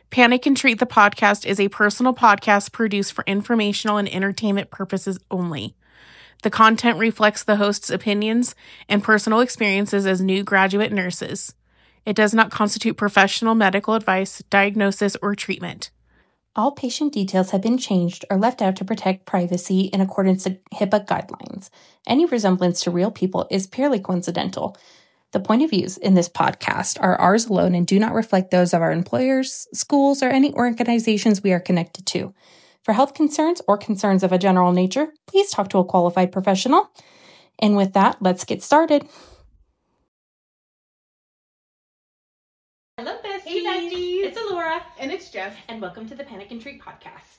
Panic and Treat the Podcast is a personal podcast produced for informational and entertainment purposes only. The content reflects the host's opinions and personal experiences as new graduate nurses. It does not constitute professional medical advice, diagnosis, or treatment. All patient details have been changed or left out to protect privacy in accordance with HIPAA guidelines. Any resemblance to real people is purely coincidental. The point of views in this podcast are ours alone and do not reflect those of our employers, schools, or any organizations we are connected to. For health concerns or concerns of a general nature, please talk to a qualified professional. And with that, let's get started. Hello, besties. Hey, besties. It's Alora. And it's Jess. And welcome to the Panic and Treat podcast.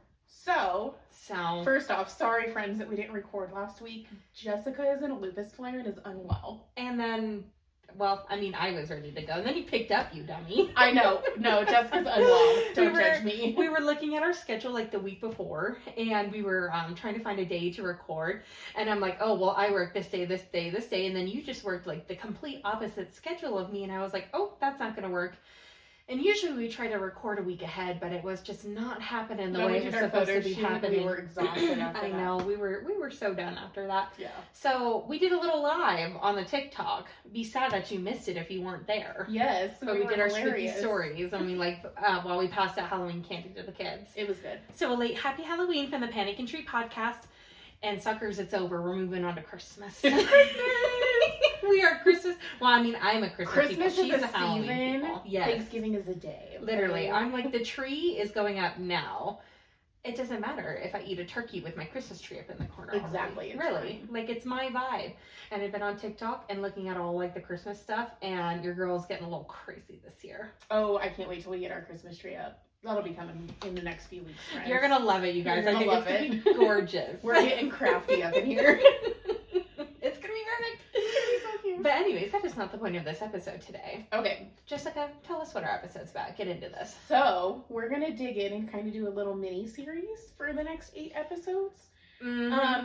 So, So, first off, sorry, friends, that we didn't record last week. Jessica is in a lupus flare and is unwell. and then, well, I mean, I was ready to go. And then you picked up, you dummy. I know. No, Jessica's unwell. Don't judge me. We were looking at our schedule like the week before, and we were trying to find a day to record. And I'm like, oh, well, I work this day, this day, this day. And then you just worked like the complete opposite schedule of me. And I was like, oh, that's not going to work. And usually we try to record a week ahead, but it was just not happening the way it was supposed to be happening. We were exhausted after I that. know, we were so done after that. Yeah. So we did a little live on the TikTok. Be sad that you missed it if you weren't there. Yes. But we did our spooky hilarious. stories, and we while we passed out Halloween candy to the kids. It was good. So a late happy Halloween from the Panic and Treat podcast. And suckers, it's over. We're moving on to Christmas. It's Christmas! We are Christmas. Well, I mean, I'm a Christmas Christmas people. is She's a Halloween season. people. Yes. Thanksgiving is a day. Okay? Literally. I'm like, the tree is going up now. It doesn't matter if I eat a turkey with my Christmas tree up in the corner. Exactly. It's Really. fine. Like, it's my vibe. And I've been on TikTok and looking at all, like, the Christmas stuff, and your girl's getting a little crazy this year. Oh, I can't wait till we get our Christmas tree up. That'll be coming in the next few weeks, friends. You're going to love it, you guys. You're I gonna think love it's going to be gorgeous. We're getting crafty up in here. It's going to be perfect. It's so cute. But anyways, that is not the point of this episode today. Okay. Jessica, tell us what our episode's about. Get into this. So, we're going to dig in and kind of do a little mini-series for the next 8 episodes. Mm-hmm.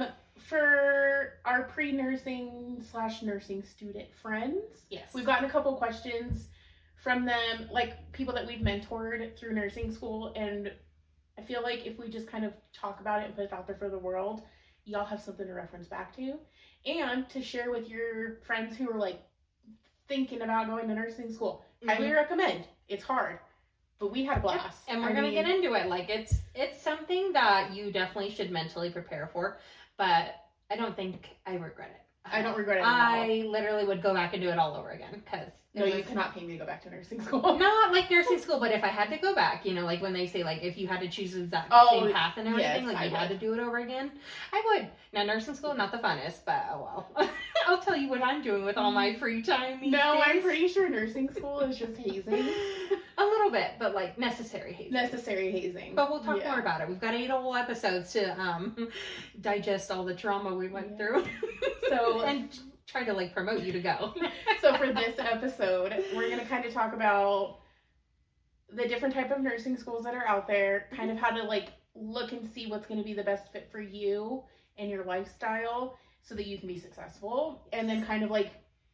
For our pre-nursing / nursing student friends. Yes. We've gotten a couple questions from them, like people that we've mentored through nursing school, and I feel like if we just kind of talk about it and put it out there for the world, y'all have something to reference back to, and to share with your friends who are like thinking about going to nursing school. Highly recommend. It's hard, but we had a blast. Yep. And we're gonna get into it. Like, it's something that you definitely should mentally prepare for, but I don't think I regret it. I don't regret it at all. I literally would go back and do it all over again, because No, you cannot pay me to go back to nursing school. not like nursing school, but if I had to go back, you know, like when they say, like, if you had to choose the exact same path and everything, yes, like you I had to would. do it over again, I would. Now, nursing school, not the funnest, but oh well. I'll tell you what I'm doing with all my free time these No, days. I'm pretty sure nursing school is just hazing. A little bit, but like necessary hazing. Necessary hazing. But we'll talk Yeah. more about it. We've got 8 whole episodes to digest all the trauma we went through. So and try to like promote you to go. So for this episode, we're going to kind of talk about the different type of nursing schools that are out there, kind of how to like look and see what's going to be the best fit for you and your lifestyle so that you can be successful, and then kind of like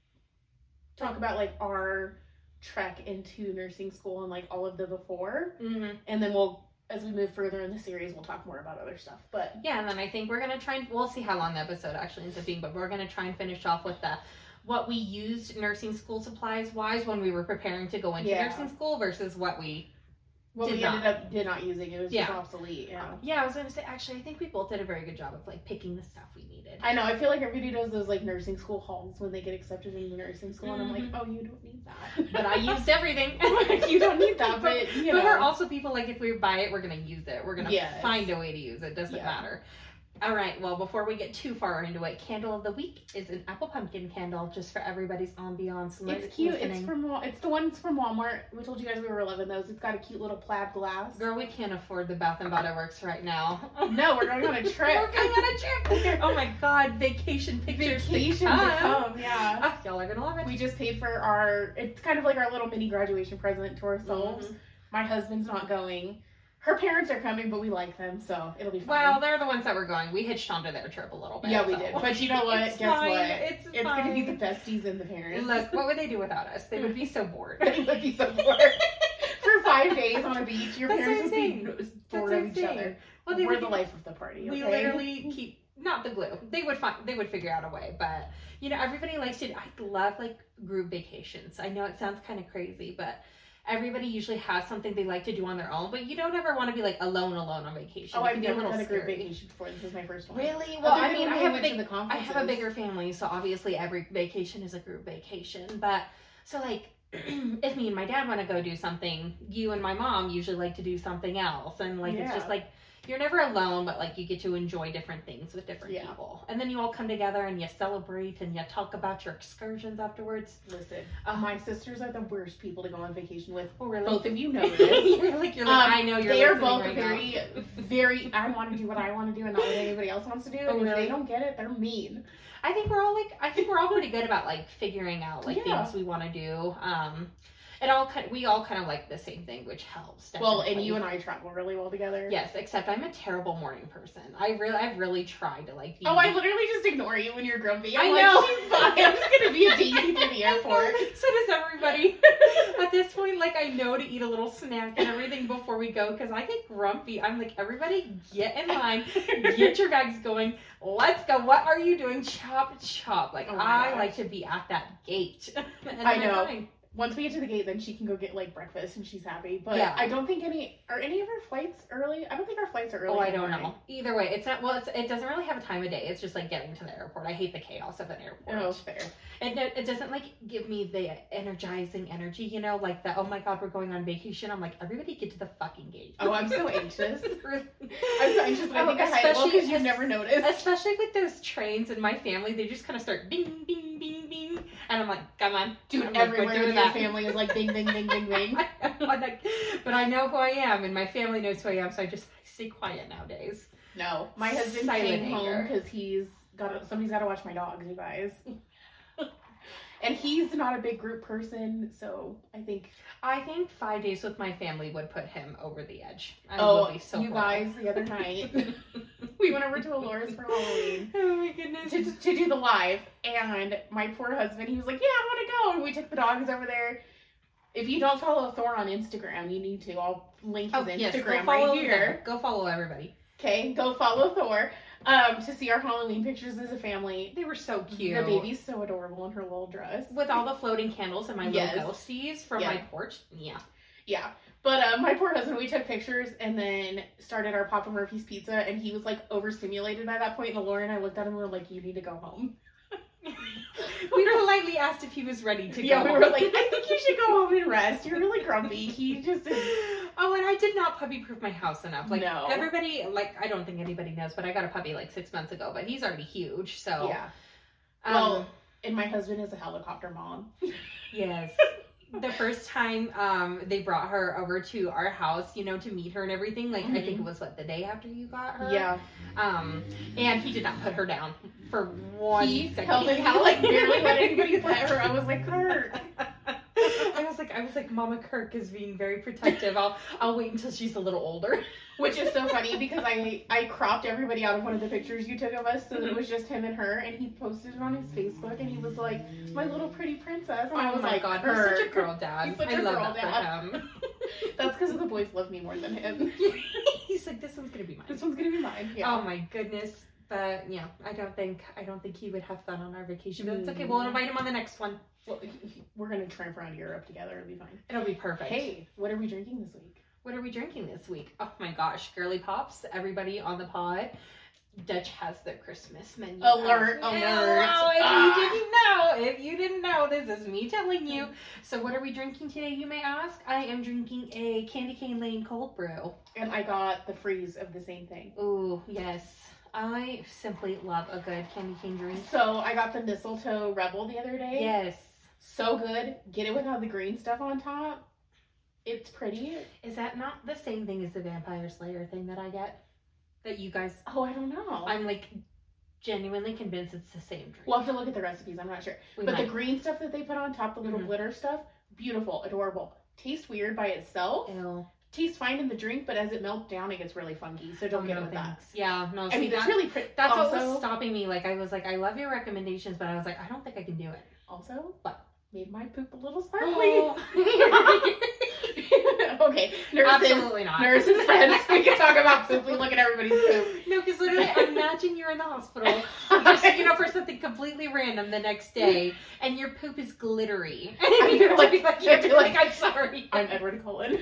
talk about like our trek into nursing school and like all of the before, and then we'll, as we move further in the series, we'll talk more about other stuff. But yeah, and then I think we're going to try and, we'll see how long the episode actually ends up being, but we're going to try and finish off with what we used nursing school supplies wise when we were preparing to go into nursing school versus what we ended up not using. It was just obsolete. Yeah, I was going to say, actually, I think we both did a very good job of like picking the stuff we needed. I know, I feel like everybody does those like nursing school hauls when they get accepted into nursing school, and I'm like, oh, you don't need that. But I used everything. You don't need that, but you know. But we're also people, like, if we buy it, we're going to use it. We're going to find a way to use it. Doesn't matter. All right, well, before we get too far into it, candle of the week is an apple pumpkin candle, just for everybody's ambiance. It's cute. It's the ones from Walmart. We told you guys we were loving those. It's got a cute little plaid glass. Girl, we can't afford the Bath & Body Works right now. No, we're going on a trip. We're going on a trip. Oh my God, vacation pictures. Vacation to come, yeah. Y'all are going to love it. We just paid for it's kind of like our little mini graduation present to ourselves. My husband's not going. Her parents are coming, but we like them, so it'll be fine. Well, they're the ones that were going. We hitched onto their trip a little bit. Yeah, we did. But you know what? Guess fine. what? It's going to be the besties and the parents. Look, what would they do without us? They would be so bored. They would be so bored. For 5 days on a beach, your That's parents what I'm would be saying. bored That's of what each I'm saying. other. Well, We're the life of the party, okay? We literally keep, not the glue. They would figure out a way, but you know, everybody likes to, I love like group vacations. I know it sounds kind of crazy, but everybody usually has something they like to do on their own, but you don't ever want to be like alone on vacation. Oh, It I've can be never little done a group scary. vacation before. This is my first one. Really? Well, Other I than mean, when I we have went to the I have a conferences. bigger family, so obviously every vacation is a group vacation. But so like, if me and my dad want to go do something, you and my mom usually like to do something else, and like it's just Yeah. like you're never alone, but like you get to enjoy different things with different Yeah. people, and then you all come together and you celebrate and you talk about your excursions afterwards. Listen, my sisters are the worst people to go on vacation with. Oh, really? Both of you know this. you're like I know you're. They are listening both right very, very. I want to do what I want to do and not what anybody else wants to do. Oh, And if really? they don't get it, they're mean. I think we're all pretty good about like figuring out like Yeah. things we want to do. We all kind of like the same thing, which helps. Well, and definitely. you and I travel really well together. Yes, except I'm a terrible morning person. I've really tried to like be. Oh, I literally just ignore you when you're grumpy. I'm I like, know. she's fine. I'm just gonna be a daisy through the airport. So does everybody. At this point, like I know to eat a little snack and everything before we go because I get grumpy. I'm like, everybody get in line, get your bags going. Let's go. What are you doing? Chop, chop. Like Oh my I gosh. like to be at that gate. And I then I'm know. fine. Once we get to the gate, then she can go get like breakfast and she's happy. But Yeah. I don't think any of our flights early. I don't think our flights are early. Oh, I in the don't morning. know. Either way, it's not. Well, it doesn't really have a time of day. It's just like getting to the airport. I hate the chaos of an airport. Oh, fair. It doesn't like give me the energizing energy, you know, like the oh my god, we're going on vacation. I'm like, everybody get to the fucking gate. Oh, I'm so anxious. Really. I'm so anxious, but I think I hide it well because you've never noticed. Especially with those trains in my family, they just kind of start bing, bing, bing, bing, and I'm like, come on, Dude, I'm like, go everywhere do in your that. family is like bing, bing, bing, bing, bing. I'm like, but I know who I am, and my family knows who I am, so I just stay quiet nowadays. No, my husband's Silent staying home anger. because somebody's got to watch my dogs, you guys. And he's not a big group person, so I think 5 days with my family would put him over the edge. I Oh, will be so you horrible. guys, the other night, we went over to Alora's for Halloween Oh my goodness. to do the live, and my poor husband, he was like, yeah, I want to go, and we took the dogs over there. If you don't follow Thor on Instagram, you need to. I'll link his Instagram right here. Go follow everybody. Okay, go follow Thor to see our Halloween pictures as a family. They were so cute. The baby's so adorable in her little dress. With all the floating candles and my Yes. little ghosties from Yeah. my porch. Yeah. Yeah. But my poor husband, we took pictures and then started our Papa Murphy's Pizza, and he was like overstimulated by that point. And Laura and I looked at him and we were like, you need to go home. We politely asked if he was ready to Yeah, go. we were like, I think you should go home and rest. You're really grumpy. He just is. Oh, and I did not puppy-proof my house enough. Like, No. everybody, like, I don't think anybody knows, but I got a puppy like 6 months ago, but he's already huge, so. Yeah. Um, Well, and my husband is a helicopter mom. yes. The first time they brought her over to our house, you know, to meet her and everything, like, I think it was, the day after you got her? Yeah. And he did not put her down for 1 He second. held it, he like barely let anybody pet her. I was like, Kurt. I was like, Mama Kirk is being very protective. I'll wait until she's a little older. Which is so funny because I cropped everybody out of one of the pictures you took of us so that it was just him and her, and he posted it on his Facebook and he was like, my little pretty princess. And I Oh was my like, god, Kurt. he's such a girl dad. He's such I a love girl that dad. for him. That's because the boys love me more than him. He's like, this one's gonna be mine. This one's gonna be mine. Yeah. Oh my goodness. But yeah, I don't think he would have fun on our vacation. But it's okay, we'll invite him on the next one. Well, we're gonna tramp around Europe together. It'll be fine. It'll be perfect. Hey, what are we drinking this week? What are we drinking this week? Oh my gosh, Girly Pops, everybody on the pod. Dutch has their Christmas menu. Alert, out. alert. Hello, if you didn't know, this is me telling you. So what are we drinking today, you may ask? I am drinking a Candy Cane Lane cold brew. And I got the freeze of the same thing. Ooh, yes. I simply love a good candy cane drink. So I got the Mistletoe Rebel the other day. Yes. So good. Get it without the green stuff on top. It's pretty. Is that not the same thing as the Vampire Slayer thing that I get? That you guys... Oh, I don't know. I'm like genuinely convinced it's the same drink. We'll have to look at the recipes. I'm not sure. We But the might. green stuff that they put on top, the little Mhm. glitter stuff, beautiful, adorable. Tastes weird by itself. Ew. Tastes fine in the drink, but as it melts down, it gets really funky. So don't Oh, get no it with that. thanks. Yeah, no, I see, mean, it's that, really pretty. that's also, what was stopping me. Like, I was like, I love your recommendations, but I was like, I don't think I can do it. Also, What? made my poop a little sparkly. Oh. Okay, Absolutely not. Nurses, friends. We can talk about poop. We look at everybody's poop. No, because literally, imagine you're in the hospital, just, for something completely random the next day, and your poop is glittery. And you're like, I'm sorry. I'm Edward Cullen.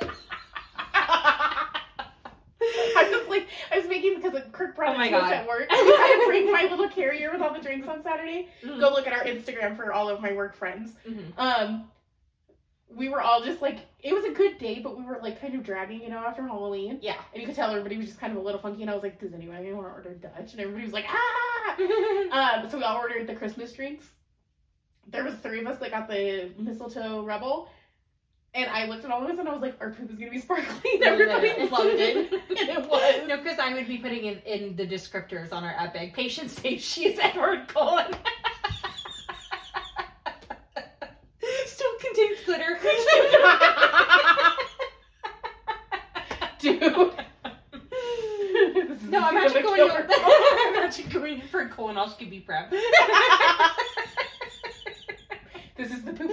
I was making, because Kirk brought it to us at work. I had to bring my little carrier with all the drinks on Saturday. Mm-hmm. Go look at our Instagram for all of my work friends. Mm-hmm. We were all just like, it was a good day, but we were like kind of dragging, after Halloween. Yeah. And you could tell everybody was just kind of a little funky, and I was like, does anybody want to order Dutch? And everybody was like, ah! So we all ordered the Christmas drinks. There was 3 of us that got the Mistletoe Rebel. And I looked at all of us and I was like, our poop is going to be sparkly. And everybody loved it. And it was. No, because I would be putting in the descriptors on our Epic. Patient says she is Edward Cullen. Still contains glitter. Dude. No, I'm actually going for a colonoscopy prep. This is the poop.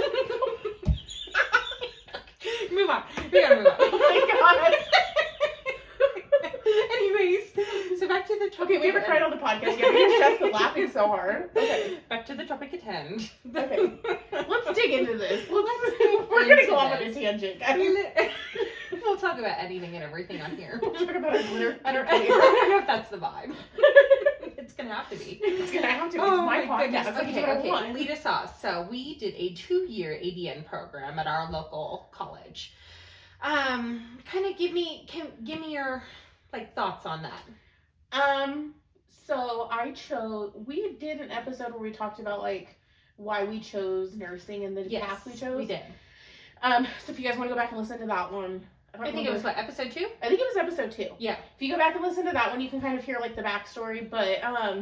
Move on. We gotta move on. Oh my god. Anyways, so back to the topic. Okay, we haven't cried on the podcast yet. We're just laughing so hard. Okay. Back to the topic at hand. Okay. Let's dig into this. We're gonna go off on a tangent, guys. We'll talk about anything and everything on here. We'll talk about our glitter. I don't know if that's the vibe. It's gonna have to be. It's gonna have to be. It's my podcast. Okay. Lead us off. So we did a 2-year ADN program at our local college. Kind of give me your thoughts on that. So we did an episode where we talked about why we chose nursing and the path we chose. We did. So if you guys want to go back and listen to that one. I think it was episode 2? I think it was episode 2. Yeah. If you go back and listen to that one, you can kind of hear the backstory. But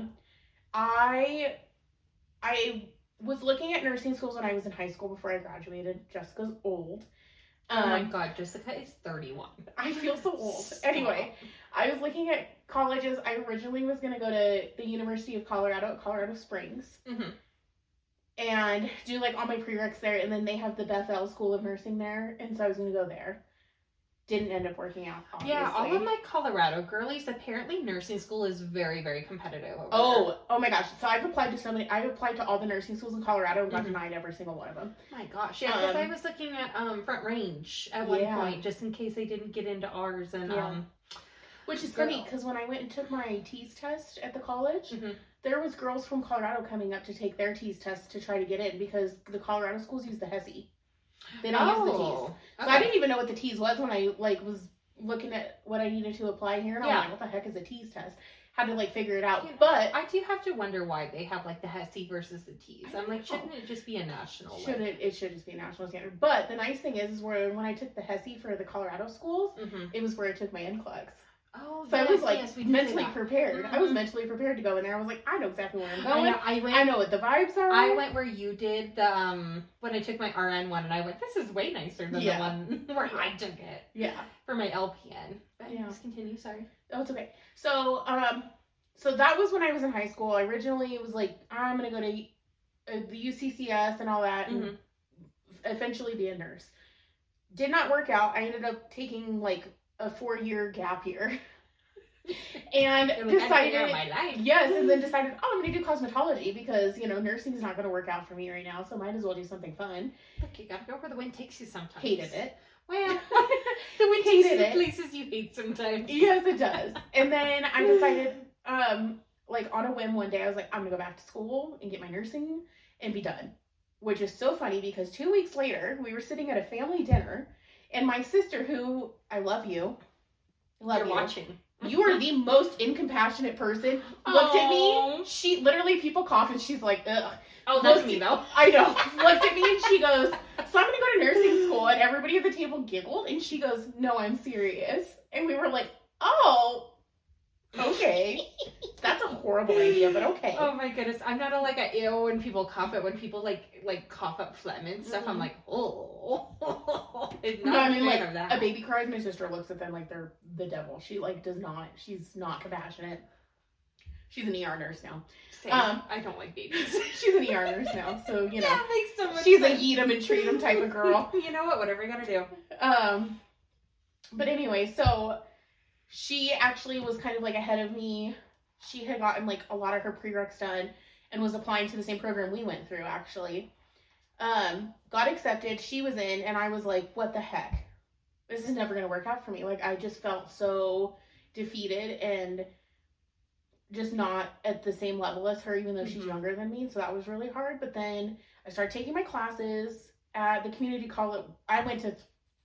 I was looking at nursing schools when I was in high school before I graduated. Jessica's old. Oh my god, Jessica is 31. I feel so old. Anyway, I was looking at colleges. I originally was going to go to the University of Colorado at Colorado Springs. Mm-hmm. And do all my prereqs there. And then they have the Bethel School of Nursing there. And so I was going to go there. Didn't end up working out, obviously. Yeah, all of my Colorado girlies, apparently nursing school is very, very competitive over Oh my gosh. So I've applied to all the nursing schools in Colorado and got denied every single one of them. My gosh. Yeah, because I was looking at Front Range at one point, just in case they didn't get into ours. And which is funny, because when I went and took my TEAS test at the college, there was girls from Colorado coming up to take their TEAS test to try to get in, because the Colorado schools use the HESI. They don't use the TEAS. So I didn't even know what the TEAS was when I was looking at what I needed to apply here, and I was like, what the heck is a TEAS test? Had to figure it out. But I do have to wonder why they have the HESI versus the TEAS. I'm shouldn't it just be a national? It should just be a national standard. But the nice thing is where when I took the HESI for the Colorado schools, it was where I took my NCLEX. Oh, so I was mentally prepared. I was mentally prepared to go in there. I was like, I know exactly where I'm going. I know what the vibes are. I went where you did the when I took my RN one, and I went, this is way nicer than the one where I took it. Yeah. For my LPN. But just continue. Sorry. Oh, it's okay. So so that was when I was in high school. Originally, it was I'm gonna go to the UCCS and all that, and eventually be a nurse. Did not work out. I ended up taking a 4-year gap year. And decided, and then decided, I'm going to do cosmetology because, nursing is not going to work out for me right now, so might as well do something fun. Look, you got to go where the wind takes you sometimes. Hated it. Well, the wind takes you to places you hate sometimes. Yes, it does. And then I decided, on a whim one day, I was like, I'm going to go back to school and get my nursing and be done. Which is so funny because 2 weeks later, we were sitting at a family dinner, and my sister, who, I love you. You're watching. You are the most incompassionate person. Looked at me. She literally, people cough and she's like, ugh. Oh, that's me though. I know. Looked at me and she goes, so I'm going to go to nursing school. And everybody at the table giggled. And she goes, no, I'm serious. And we were like, oh, okay. That's a horrible idea, but okay. Oh my goodness. I'm not a ew when people cough it. When people cough up phlegm and stuff, I'm like, oh. A baby cries, my sister looks at them like they're the devil. She does not, she's not compassionate. She's an ER nurse now. Same. I don't like babies. She's an ER nurse now, so, you know. Yeah, makes so much She's sense. a eat 'em and treat 'em type of girl. You know what? Whatever you gotta do. But anyway, so she actually was kind of like ahead of me. She had gotten like a lot of her prereqs done and was applying to the same program we went through, actually. Got accepted. She was in, and I was like, what the heck? This is never going to work out for me. Like, I just felt so defeated and just not at the same level as her, even though she's younger than me. So that was really hard. But then I started taking my classes at the community college. I went to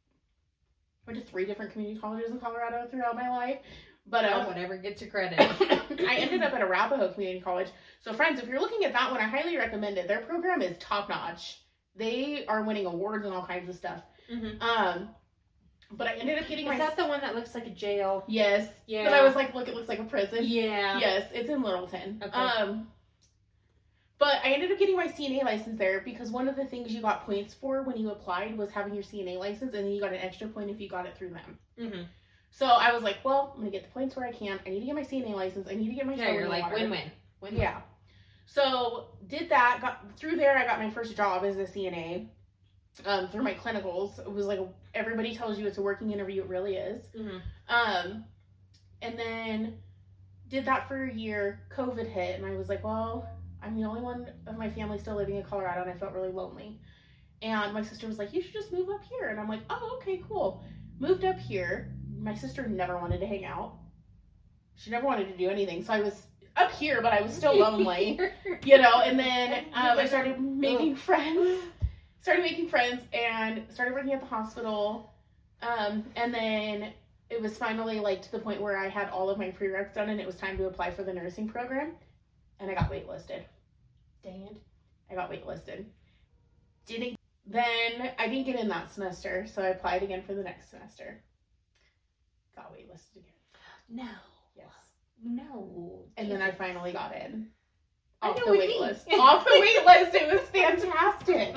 3 different community colleges in Colorado throughout my life. But whatever gets you credit. I ended up at Arapahoe Community College. So friends, if you're looking at that one, I highly recommend it. Their program is top notch. They are winning awards and all kinds of stuff. But I ended up getting Is that the one that looks like a jail? Yes. Yeah. But I was like, look, it looks like a prison. Yeah. Yes, it's in Littleton. Okay. But I ended up getting my CNA license there because one of the things you got points for when you applied was having your CNA license, and then you got an extra point if you got it through them. So I was like, well, I'm going to get the points where I can. I need to get my CNA license. I need to get my you're like, win-win. Yeah. So did that. Got through there. I got my first job as a CNA through my clinicals. It was like everybody tells you it's a working interview. It really is. And then did that for a year. COVID hit, and I was like, well, I'm the only one of my family still living in Colorado, and I felt really lonely. And my sister was like, you should just move up here. And I'm like, oh, okay, cool. Moved up here. My sister never wanted to hang out. She never wanted to do anything. So I was up here, but I was still lonely, you know. And then I started making friends. And started working at the hospital. And then it was finally like to the point where I had all of my prereqs done, and it was time to apply for the nursing program. And I got waitlisted. Dang it. I got waitlisted. Then I didn't get in that semester, so I applied again for the next semester. Got waitlisted again. No. Yes. No. And then I finally got in. I Off know the what you wait list. mean. Off the wait list. It was fantastic.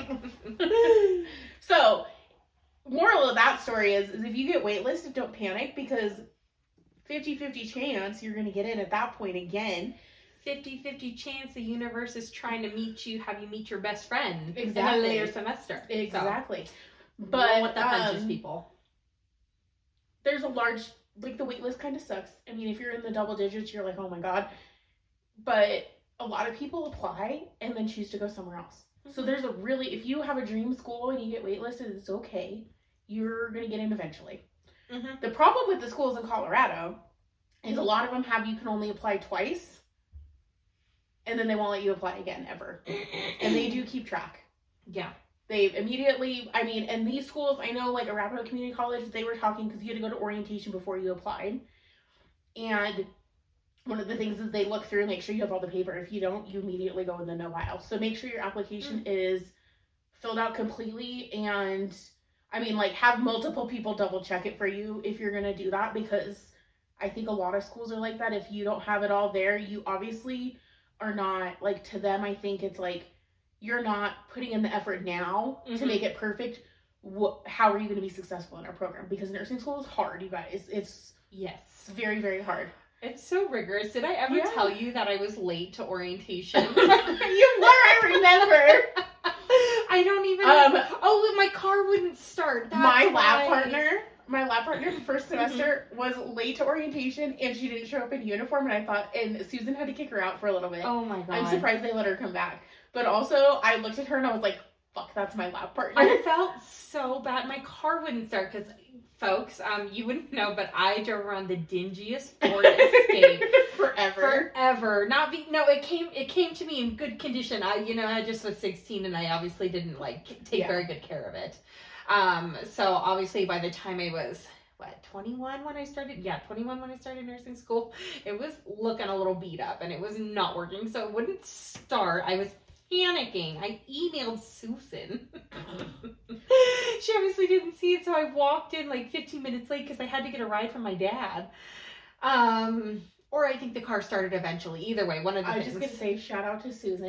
So, moral of that story is if you get waitlisted, don't panic, because 50-50 chance you're going to get in at that point again. 50-50 chance the universe is trying to have you meet your best friend Exactly. in a later semester. Exactly. So, but roll with the punches, people. There's a large, like, the wait list kind of sucks. I mean, if you're in the double digits, you're like, oh my god. But a lot of people apply and then choose to go somewhere else. So there's if you have a dream school and you get waitlisted, it's okay. You're going to get in eventually. The problem with the schools in Colorado is a lot of them you can only apply twice, and then they won't let you apply again ever. And they do keep track. Yeah. They immediately, and these schools, I know, like Arapahoe Community College, they were talking because you had to go to orientation before you applied. And one of the things is they look through and make sure you have all the paper. If you don't, you immediately go in the no aisle. So make sure your application is filled out completely, and have multiple people double check it for you if you're going to do that, because I think a lot of schools are like that. If you don't have it all there, you obviously are not, like, to them, I think it's like, you're not putting in the effort now to make it perfect. How are you going to be successful in our program? Because nursing school is hard, you guys. It's very, very hard. It's so rigorous. Did I ever tell you that I was late to orientation? You were, I remember. I don't even my car wouldn't start. My lab partner the first semester was late to orientation, and she didn't show up in uniform, and Susan had to kick her out for a little bit. Oh my god. I'm surprised they let her come back. But also, I looked at her and I was like, fuck, that's my lab partner. I felt so bad. My car wouldn't start because, folks, you wouldn't know, but I drove around the dingiest Ford Escape forever. It came to me in good condition. I just was 16 and I obviously didn't take very good care of it. So obviously by the time I was 21 when I started? Yeah, 21 when I started nursing school. It was looking a little beat up and it was not working, so it wouldn't start. I was panicking. I emailed Susan. She obviously didn't see it, so I walked in 15 minutes late because I had to get a ride from my dad. Or I think the car started eventually. Either way, one of the things. I was just going to say, shout out to Susan.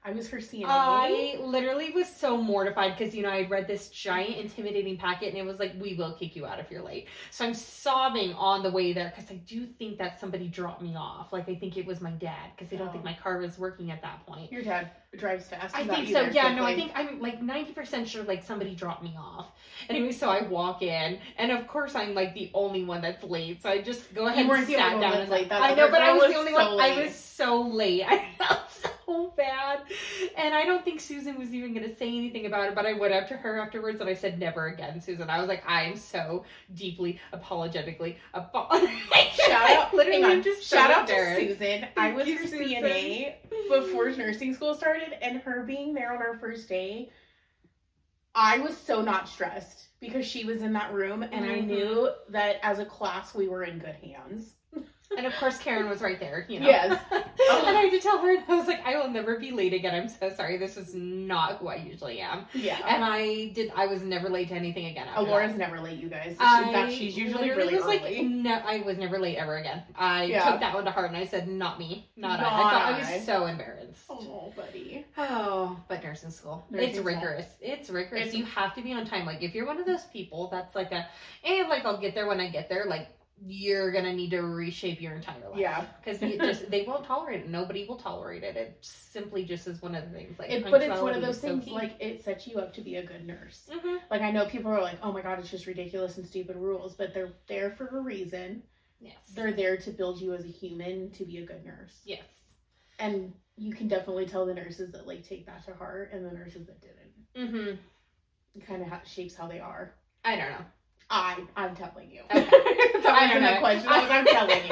I was her CNA. I literally was so mortified because, you know, I read this giant intimidating packet and it was like, we will kick you out if you're late. So I'm sobbing on the way there because I do think that somebody dropped me off. Like, I think it was my dad because they don't think my car was working at that point. Your dad drives fast. I think so. Yeah, no, I think I'm like 90% sure like somebody dropped me off. Anyway, so I walk in and of course I'm like the only one that's late. So I just go ahead and sat down. And late. I know, but I was the only one. I was so late. I felt so bad. And I don't think Susan was even going to say anything about it, but I went up to her afterwards and I said, never again, Susan. I was like, I am so deeply apologetically shout out, literally, I'm just shout out to Susan. Thank I was you, her Susan. CNA before nursing school started, and her being there on our first day, I was so not stressed because she was in that room, and I knew that as a class we were in good hands. And of course, Karen was right there, you know. Yes. And I had to tell her, and I was like, I will never be late again. I'm so sorry. This is not who I usually am. Yeah. And I was never late to anything again. Laura's never late, you guys. In fact, she's usually really early. Like, no, I was never late ever again. I took that one to heart and I said, not me. Not I. I was so embarrassed. Oh, buddy. Oh, but nursing school. It's rigorous. It's rigorous. You have to be on time. Like, if you're one of those people that's like I'll get there when I get there, like, you're gonna need to reshape your entire life. Yeah, because they won't tolerate it. Nobody will tolerate it. It simply just is one of the things. Like, but it's one of those things. Like, it sets you up to be a good nurse. Mm-hmm. Like, I know people are like, "Oh my god, it's just ridiculous and stupid rules," but they're there for a reason. Yes, they're there to build you as a human to be a good nurse. Yes, and you can definitely tell the nurses that like take that to heart, and the nurses that didn't. Mm-hmm. It kind of shapes how they are. I don't know. I'm telling you. Okay. That wasn't a question. I'm telling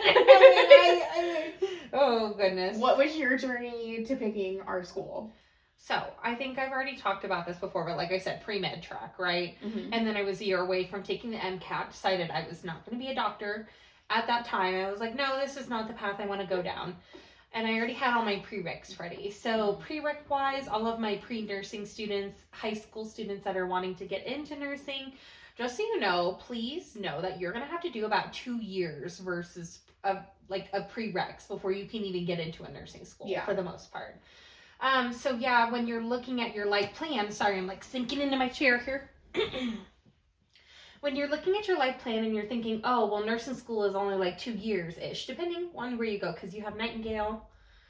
you. Oh, goodness. What was your journey to picking our school? So, I think I've already talked about this before, but like I said, pre-med track, right? Mm-hmm. And then I was a year away from taking the MCAT, decided I was not going to be a doctor. At that time, I was like, no, this is not the path I want to go down. And I already had all my prereqs ready. So prereq-wise, all of my pre-nursing students, high school students that are wanting to get into nursing, just so you know, please know that you're going to have to do about 2 years versus of prereqs before you can even get into a nursing school for the most part. So yeah, when you're looking at your life plan, sorry, I'm like sinking into my chair here. When you're looking at your life plan and you're thinking, oh, well, nursing school is only like 2 years-ish, depending on where you go, because you have Nightingale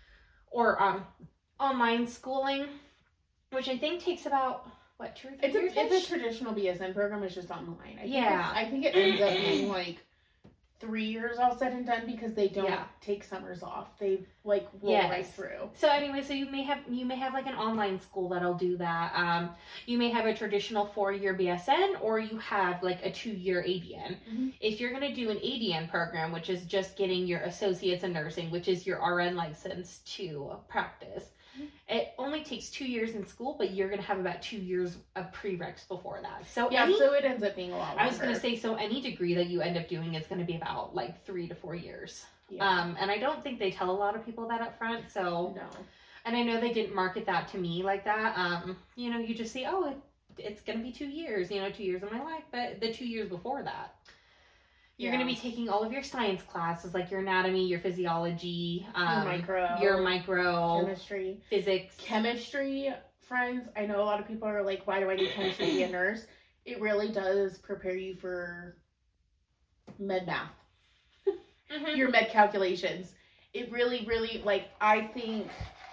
or online schooling, which I think takes about, 2 or 3 years? It's a traditional BSN program. It's just online. I think it ends up being like 3 years all said and done because they don't take summers off. They like roll right through. So anyway, so you may have like an online school that'll do that. You may have a traditional 4-year BSN, or you have like a 2-year ADN. Mm-hmm. If you're going to do an ADN program, which is just getting your associates in nursing, which is your RN license to practice, it only takes 2 years in school, but you're going to have about 2 years of prereqs before that. So so it ends up being a lot longer. I was going to say, so any degree that you end up doing is going to be about like 3 to 4 years. Yeah. And I don't think they tell a lot of people that up front. So no. And I know they didn't market that to me like that. You just see, it's going to be 2 years, 2 years of my life, but the 2 years before that. You're going to be taking all of your science classes, like your anatomy, your physiology, your micro, chemistry, physics. Chemistry, friends, I know a lot of people are like, why do I do chemistry to be a nurse? It really does prepare you for med math. Mm-hmm. Your med calculations. It really, really, I think...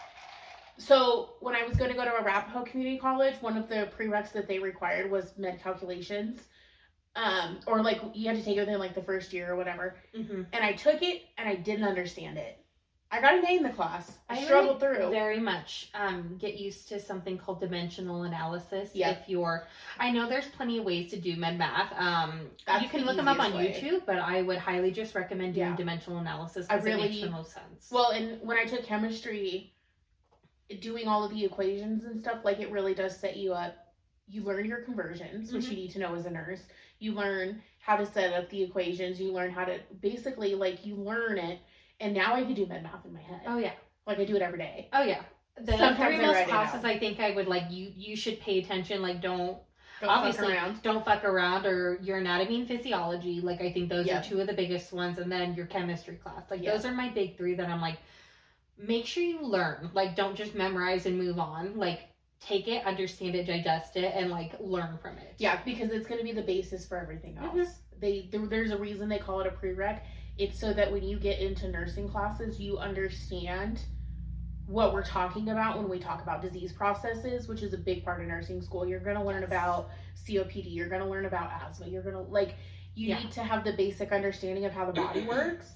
So, when I was going to go to Arapahoe Community College, one of the prereqs that they required was med calculations. Or you had to take it within the first year or whatever. Mm-hmm. And I took it and I didn't understand it. I got an A in the class. I struggled through. Very much get used to something called dimensional analysis. Yeah. I know there's plenty of ways to do med math. You can look them up on YouTube, but I would highly just recommend doing dimensional analysis because it makes the most sense. Well, and when I took chemistry, doing all of the equations and stuff, it really does set you up. You learn your conversions, which you need to know as a nurse. You learn how to set up the equations. You learn how to basically, you learn it. And now I can do med math in my head. Oh, yeah. I do it every day. Oh, yeah. The three most classes I think I would, you should pay attention. Don't fuck around. Or your anatomy and physiology. I think those are two of the biggest ones. And then your chemistry class. Those are my big three that I'm make sure you learn. Like, don't just memorize and move on. Like, take it, understand it, digest it, and like learn from it. Yeah, because it's going to be the basis for everything else. There's a reason they call it a prereq. It's so that when you get into nursing classes, you understand what we're talking about when we talk about disease processes, which is a big part of nursing school. You're going to learn about COPD. You're going to learn about asthma. You're going to you need to have the basic understanding of how the body works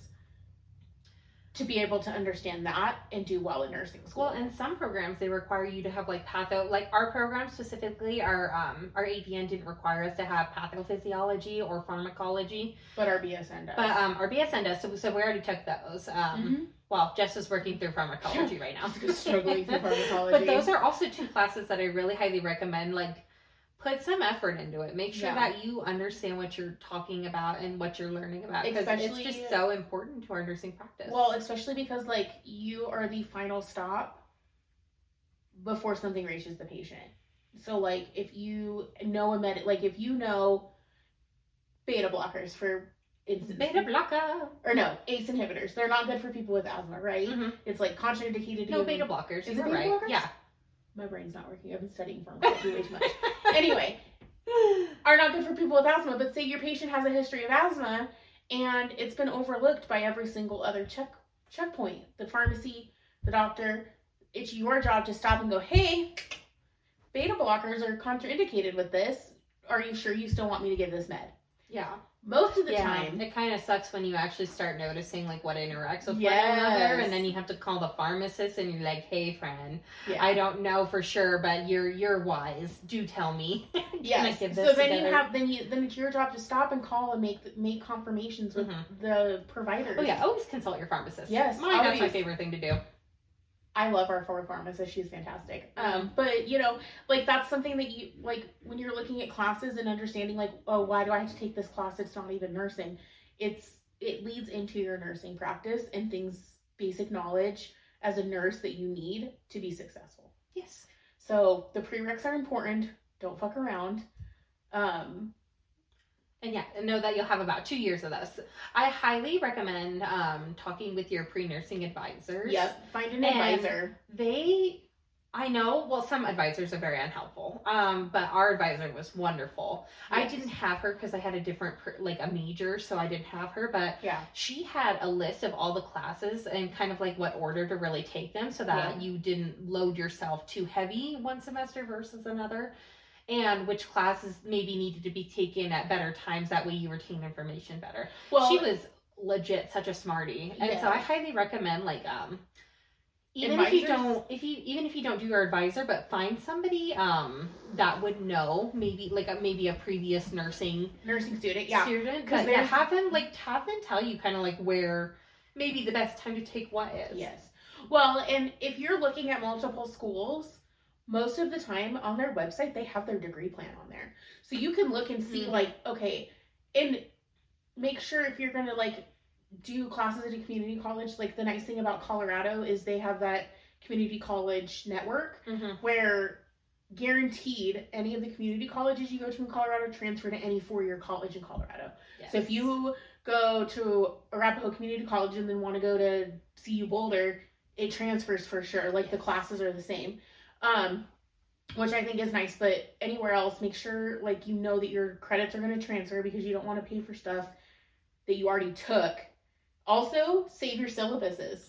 to be able to understand that and do well in nursing school. Well, in some programs, they require you to have like like our program specifically, our APN didn't require us to have pathophysiology or pharmacology. But our BSN does. But our BSN does, so we already took those. Well, Jess is working through pharmacology right now. Struggling through pharmacology. But those are also 2 classes that I really highly recommend. Like, put some effort into it. Make sure that you understand what you're talking about and what you're learning about. Because it's just so important to our nursing practice. Well, especially because, like, you are the final stop before something reaches the patient. So, like, if you know if you know beta blockers, for instance. Beta blocker. Or no, ACE inhibitors. They're not good for people with asthma, right? It's, like, contraindicated. No, beta blockers. Is it beta blockers? Yeah. My brain's not working. I've been studying pharmacology way too much. Anyway, are not good for people with asthma, but say your patient has a history of asthma and it's been overlooked by every single other checkpoint. The pharmacy, the doctor, it's your job to stop and go, hey, beta blockers are contraindicated with this. Are you sure you still want me to give this med? Yeah. Most of the time. It kind of sucks when you actually start noticing like what interacts with one another, and then you have to call the pharmacist and you're like, hey friend, I don't know for sure, but you're wise. Do tell me. Yes. So then then it's your job to stop and call and make confirmations with the providers. Oh yeah, always consult your pharmacist. Yes. That's my favorite thing to do. I love our forward pharmacist. She's fantastic. But like that's something that you like when you're looking at classes and understanding like, oh, why do I have to take this class? It's not even nursing. It leads into your nursing practice and basic knowledge as a nurse that you need to be successful. Yes. So the prereqs are important. Don't fuck around. And know that you'll have about 2 years of this. I highly recommend talking with your pre-nursing advisors. Yep, find an advisor. I know, well, some advisors are very unhelpful, but our advisor was wonderful. Yes. I didn't have her because I had a different, a major, so I didn't have her, but she had a list of all the classes and kind of like what order to really take them so that you didn't load yourself too heavy one semester versus another. And which classes maybe needed to be taken at better times. That way you retain information better. Well, she was legit such a smarty. And so I highly recommend even if you don't do your advisor, but find somebody that would know maybe a previous nursing student. Because have them tell you kind of like where maybe the best time to take what is. Yes. Well, and if you're looking at multiple schools, most of the time on their website, they have their degree plan on there. So you can look and see okay, and make sure if you're going to do classes at a community college, the nice thing about Colorado is they have that community college network where guaranteed any of the community colleges you go to in Colorado transfer to any 4-year college in Colorado. Yes. So if you go to Arapahoe Community College and then want to go to CU Boulder, it transfers for sure. The classes are the same. Which I think is nice, but anywhere else, make sure that your credits are going to transfer because you don't want to pay for stuff that you already took. Also, save your syllabuses.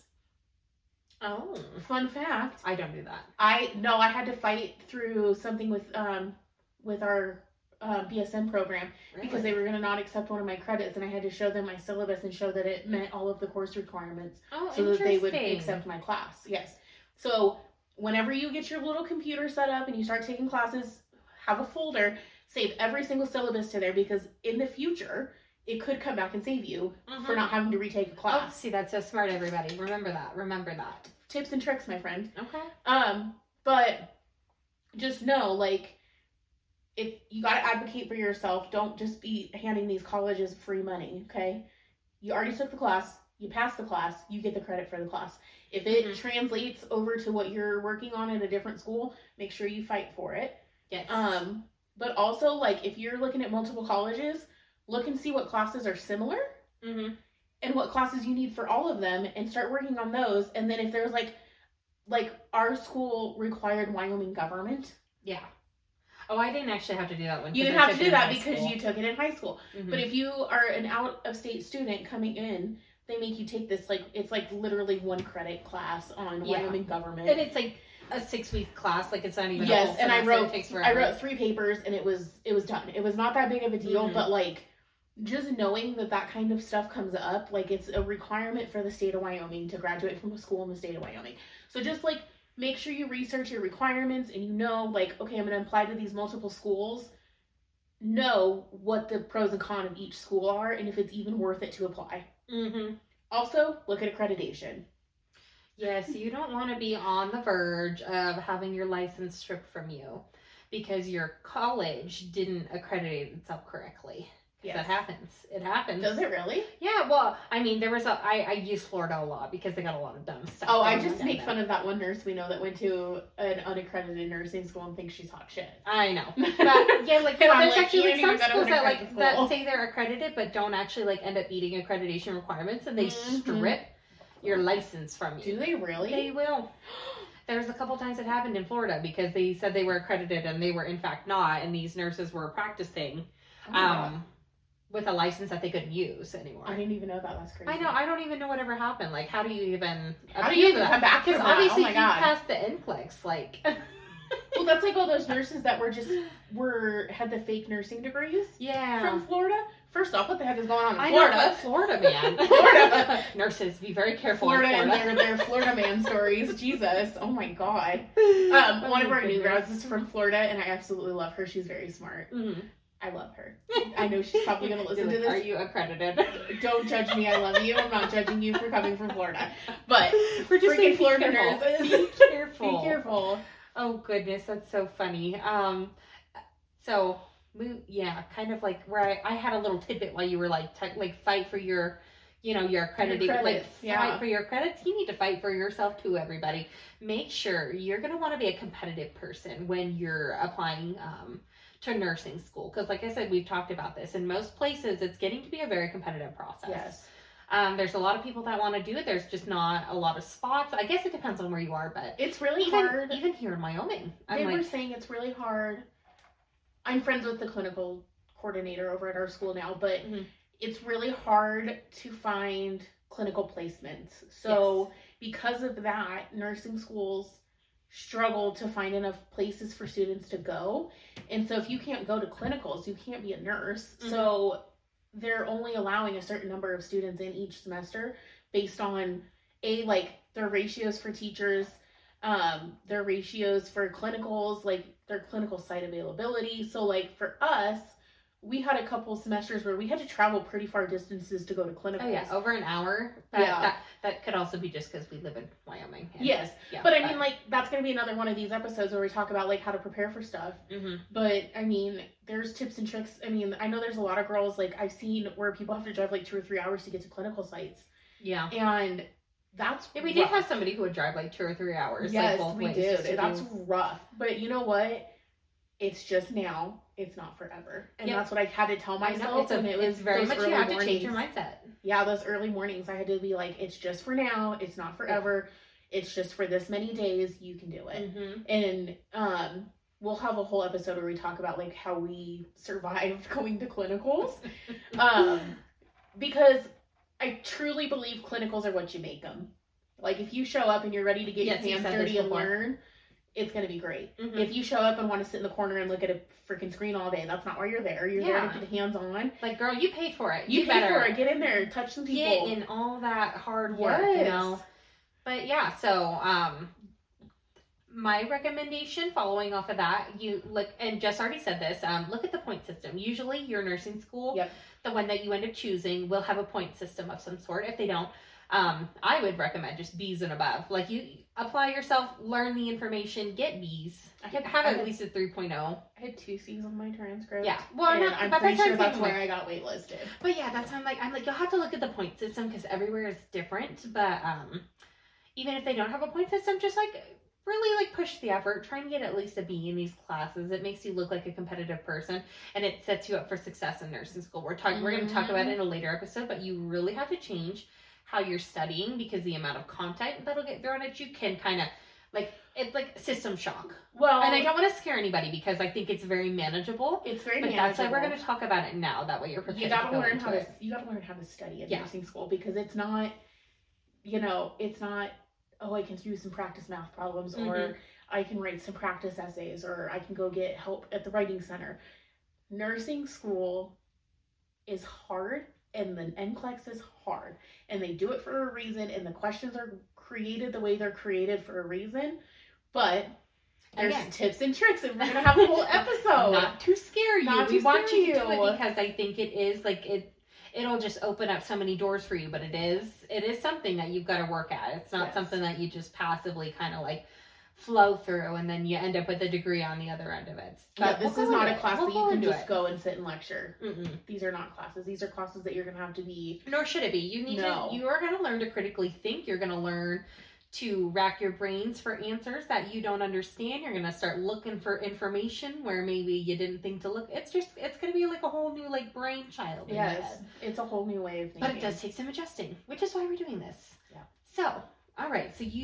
Oh. Fun fact. I don't do that. I had to fight through something with our BSN program because they were going to not accept one of my credits, and I had to show them my syllabus and show that it met all of the course requirements so that they would accept my class. Yes. So whenever you get your little computer set up and you start taking classes, have a folder, save every single syllabus to there because in the future, it could come back and save you for not having to retake a class. Oh, see, that's so smart, everybody. Remember that. Tips and tricks, my friend. Okay. But just know, if you got to advocate for yourself, don't just be handing these colleges free money, okay? You already took the class. You pass the class, you get the credit for the class. If it translates over to what you're working on in a different school, make sure you fight for it. Yes. But also, if you're looking at multiple colleges, look and see what classes are similar. and what classes you need for all of them, and start working on those. And then if there's like our school required Wyoming government. Yeah. Oh, I didn't actually have to do that one. You didn't have to do that because you took it in high school. Mm-hmm. But if you are an out-of-state student coming in, they make you take this, like, it's like literally 1 credit class on Wyoming government. And it's like a 6-week class, like it's not even yes, a whole and I semester. wrote 3 papers, and it was done. It was not that big of a deal, but like just knowing that kind of stuff comes up, like it's a requirement for the state of Wyoming to graduate from a school in the state of Wyoming. So just like make sure you research your requirements, and you know, like, okay, I'm going to apply to these multiple schools. Know what the pros and cons of each school are, and if it's even worth it to apply. Mm-hmm. Also, look at accreditation. Yes, you don't want to be on the verge of having your license stripped from you because your college didn't accredit itself correctly. Yes. That happens. It happens. Does it really? Yeah, well, I mean, I use Florida a lot because they got a lot of dumb stuff. Oh, I just make fun of that one nurse we know that went to an unaccredited nursing school and thinks she's hot shit. I know. But yeah, like, well, there's actually some schools that say they're accredited but don't actually like end up meeting accreditation requirements, and they strip your license from you. Do they really? They will. There's a couple times it happened in Florida because they said they were accredited and they were in fact not, and these nurses were practicing with a license that they couldn't use anymore. I didn't even know that. That's crazy. I know. I don't even know whatever happened. Like, how do you even come back? Because obviously you passed the NCLEX. Like, well, that's like all those nurses that had the fake nursing degrees. Yeah. From Florida. First off, what the heck is going on in Florida? I know, Florida, man. Florida. Nurses, be very careful Florida in Florida. and their Florida man stories. Jesus. Oh my God. One of our new grads is from Florida, and I absolutely love her. She's very smart. Mm-hmm. I love her. I know she's probably going to listen to this. Are you accredited? Don't judge me. I love you. I'm not judging you for coming from Florida. But we're just saying Florida nurses. Be careful. Be careful. Oh, goodness. That's so funny. So, kind of like where I had a little tidbit while you were like fight for your, your accredited, fight for your credits. You need to fight for yourself too, everybody. Make sure you're going to want to be a competitive person when you're applying, to nursing school, because like I said, we've talked about this. In most places, it's getting to be a very competitive process. Yes. There's a lot of people that want to do it. There's just not a lot of spots. I guess it depends on where you are, but it's really hard. Even here in Wyoming, they were saying it's really hard. I'm friends with the clinical coordinator over at our school now, but it's really hard to find clinical placements. So because of that, nursing schools struggle to find enough places for students to go. And so if you can't go to clinicals, you can't be a nurse. So they're only allowing a certain number of students in each semester based on their ratios for teachers, their ratios for clinicals, like their clinical site availability. So like for us, we had a couple semesters where we had to travel pretty far distances to go to clinicals. Oh yeah, over an hour. That could also be just because we live in Wyoming. Yes, but I mean, like, that's going to be another one of these episodes where we talk about like how to prepare for stuff. But I mean, there's tips and tricks. I mean, I know there's a lot of girls, like I've seen where people have to drive like 2 or 3 hours to get to clinical sites. Yeah, and that's we did have somebody who would drive like 2 or 3 hours. Yes, like both we ways did. That's rough. But you know what? It's just now. It's not forever. And that's what I had to tell myself. It's very much you have to change your mindset. Yeah, those early mornings, I had to be like, it's just for now. It's not forever. It's just for this many days. You can do it. And we'll have a whole episode where we talk about like how we survived going to clinicals. Because I truly believe clinicals are what you make them. Like if you show up and you're ready to get your hands dirty and learn, it's going to be great. If you show up and want to sit in the corner and look at a freaking screen all day, that's not why you're there. You're there to get hands on. Like, girl, you paid for it. You paid for it. Get in there. Touch some people. Get in all that hard work, you know. But yeah, so my recommendation following off of that, you look, and Jess already said this, look at the point system. Usually your nursing school, the one that you end up choosing, will have a point system of some sort. If they don't, I would recommend just B's and above. Like, you apply yourself, learn the information, get B's. Have at least a 3.0. I had 2 C's on my transcript. Yeah. Well, I'm pretty sure that's where I got waitlisted. But yeah, that's how I'm like, you'll have to look at the point system because everywhere is different. But even if they don't have a point system, just like really like push the effort, try and get at least a B in these classes. It makes you look like a competitive person, and it sets you up for success in nursing school. We're going to talk about it in a later episode, but you really have to change how you're studying, because the amount of content that'll get thrown at you can kind of like, it's like system shock. Well, and I don't want to scare anybody, because I think it's very manageable. It's very manageable. That's why we're going to talk about it now. That way you're prepared. You got to learn how to study in nursing school, because it's not, it's not, oh, I can do some practice math problems, or I can write some practice essays, or I can go get help at the writing center. Nursing school is hard, and the NCLEX is hard, and they do it for a reason, and the questions are created the way they're created for a reason, but there's tips and tricks, and we're going to have a whole episode. Not to scare you. We want you to do it because I think it is like it'll just open up so many doors for you, but it is something that you've got to work at. It's not something that you just passively kind of like flow through and then you end up with a degree on the other end of it. But this is not a class that you can just go and sit and lecture. These are not classes. These are classes that you're going to have to be. Nor should it be. You are going to learn to critically think. You're going to learn to rack your brains for answers that you don't understand. You're going to start looking for information where maybe you didn't think to look. It's going to be like a whole new like brainchild. Yes, it's a whole new way of thinking. But it does take some adjusting, which is why we're doing this. Yeah. So, all right. So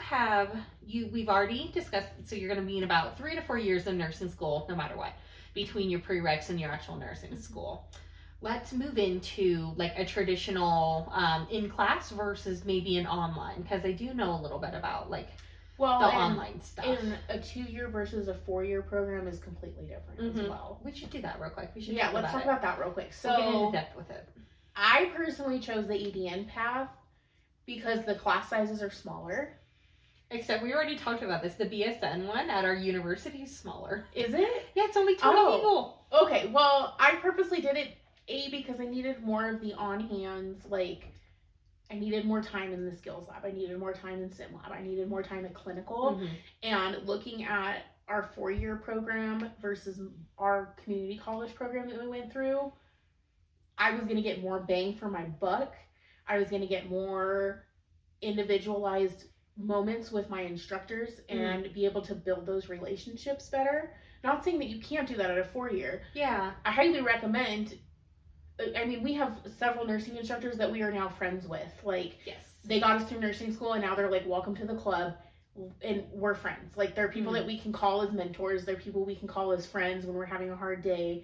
we've already discussed, so you're going to be in about 3 to 4 years in nursing school, no matter what, between your prereqs and your actual nursing school. Let's move into like a traditional in-class versus maybe an online, because I do know a little bit about like the online stuff. In a 2-year versus a 4-year program is completely different as well. We should do that real quick. Let's talk about that real quick. So we'll get into depth with it. I personally chose the ADN path because the class sizes are smaller. Except we already talked about this. The BSN one at our university is smaller. Is it? Yeah, it's only 20 people. Okay, well, I purposely did it because I needed more of the on-hands, like, I needed more time in the skills lab. I needed more time in sim lab. I needed more time at clinical. And looking at our 4-year program versus our community college program that we went through, I was going to get more bang for my buck. I was going to get more individualized moments with my instructors and be able to build those relationships better. Not saying that you can't do that at a 4-year. Yeah. I highly recommend. I mean, we have several nursing instructors that we are now friends with. Like, they got us through nursing school, and now they're like, welcome to the club, and we're friends. Like, there are people that we can call as mentors. There are people we can call as friends when we're having a hard day.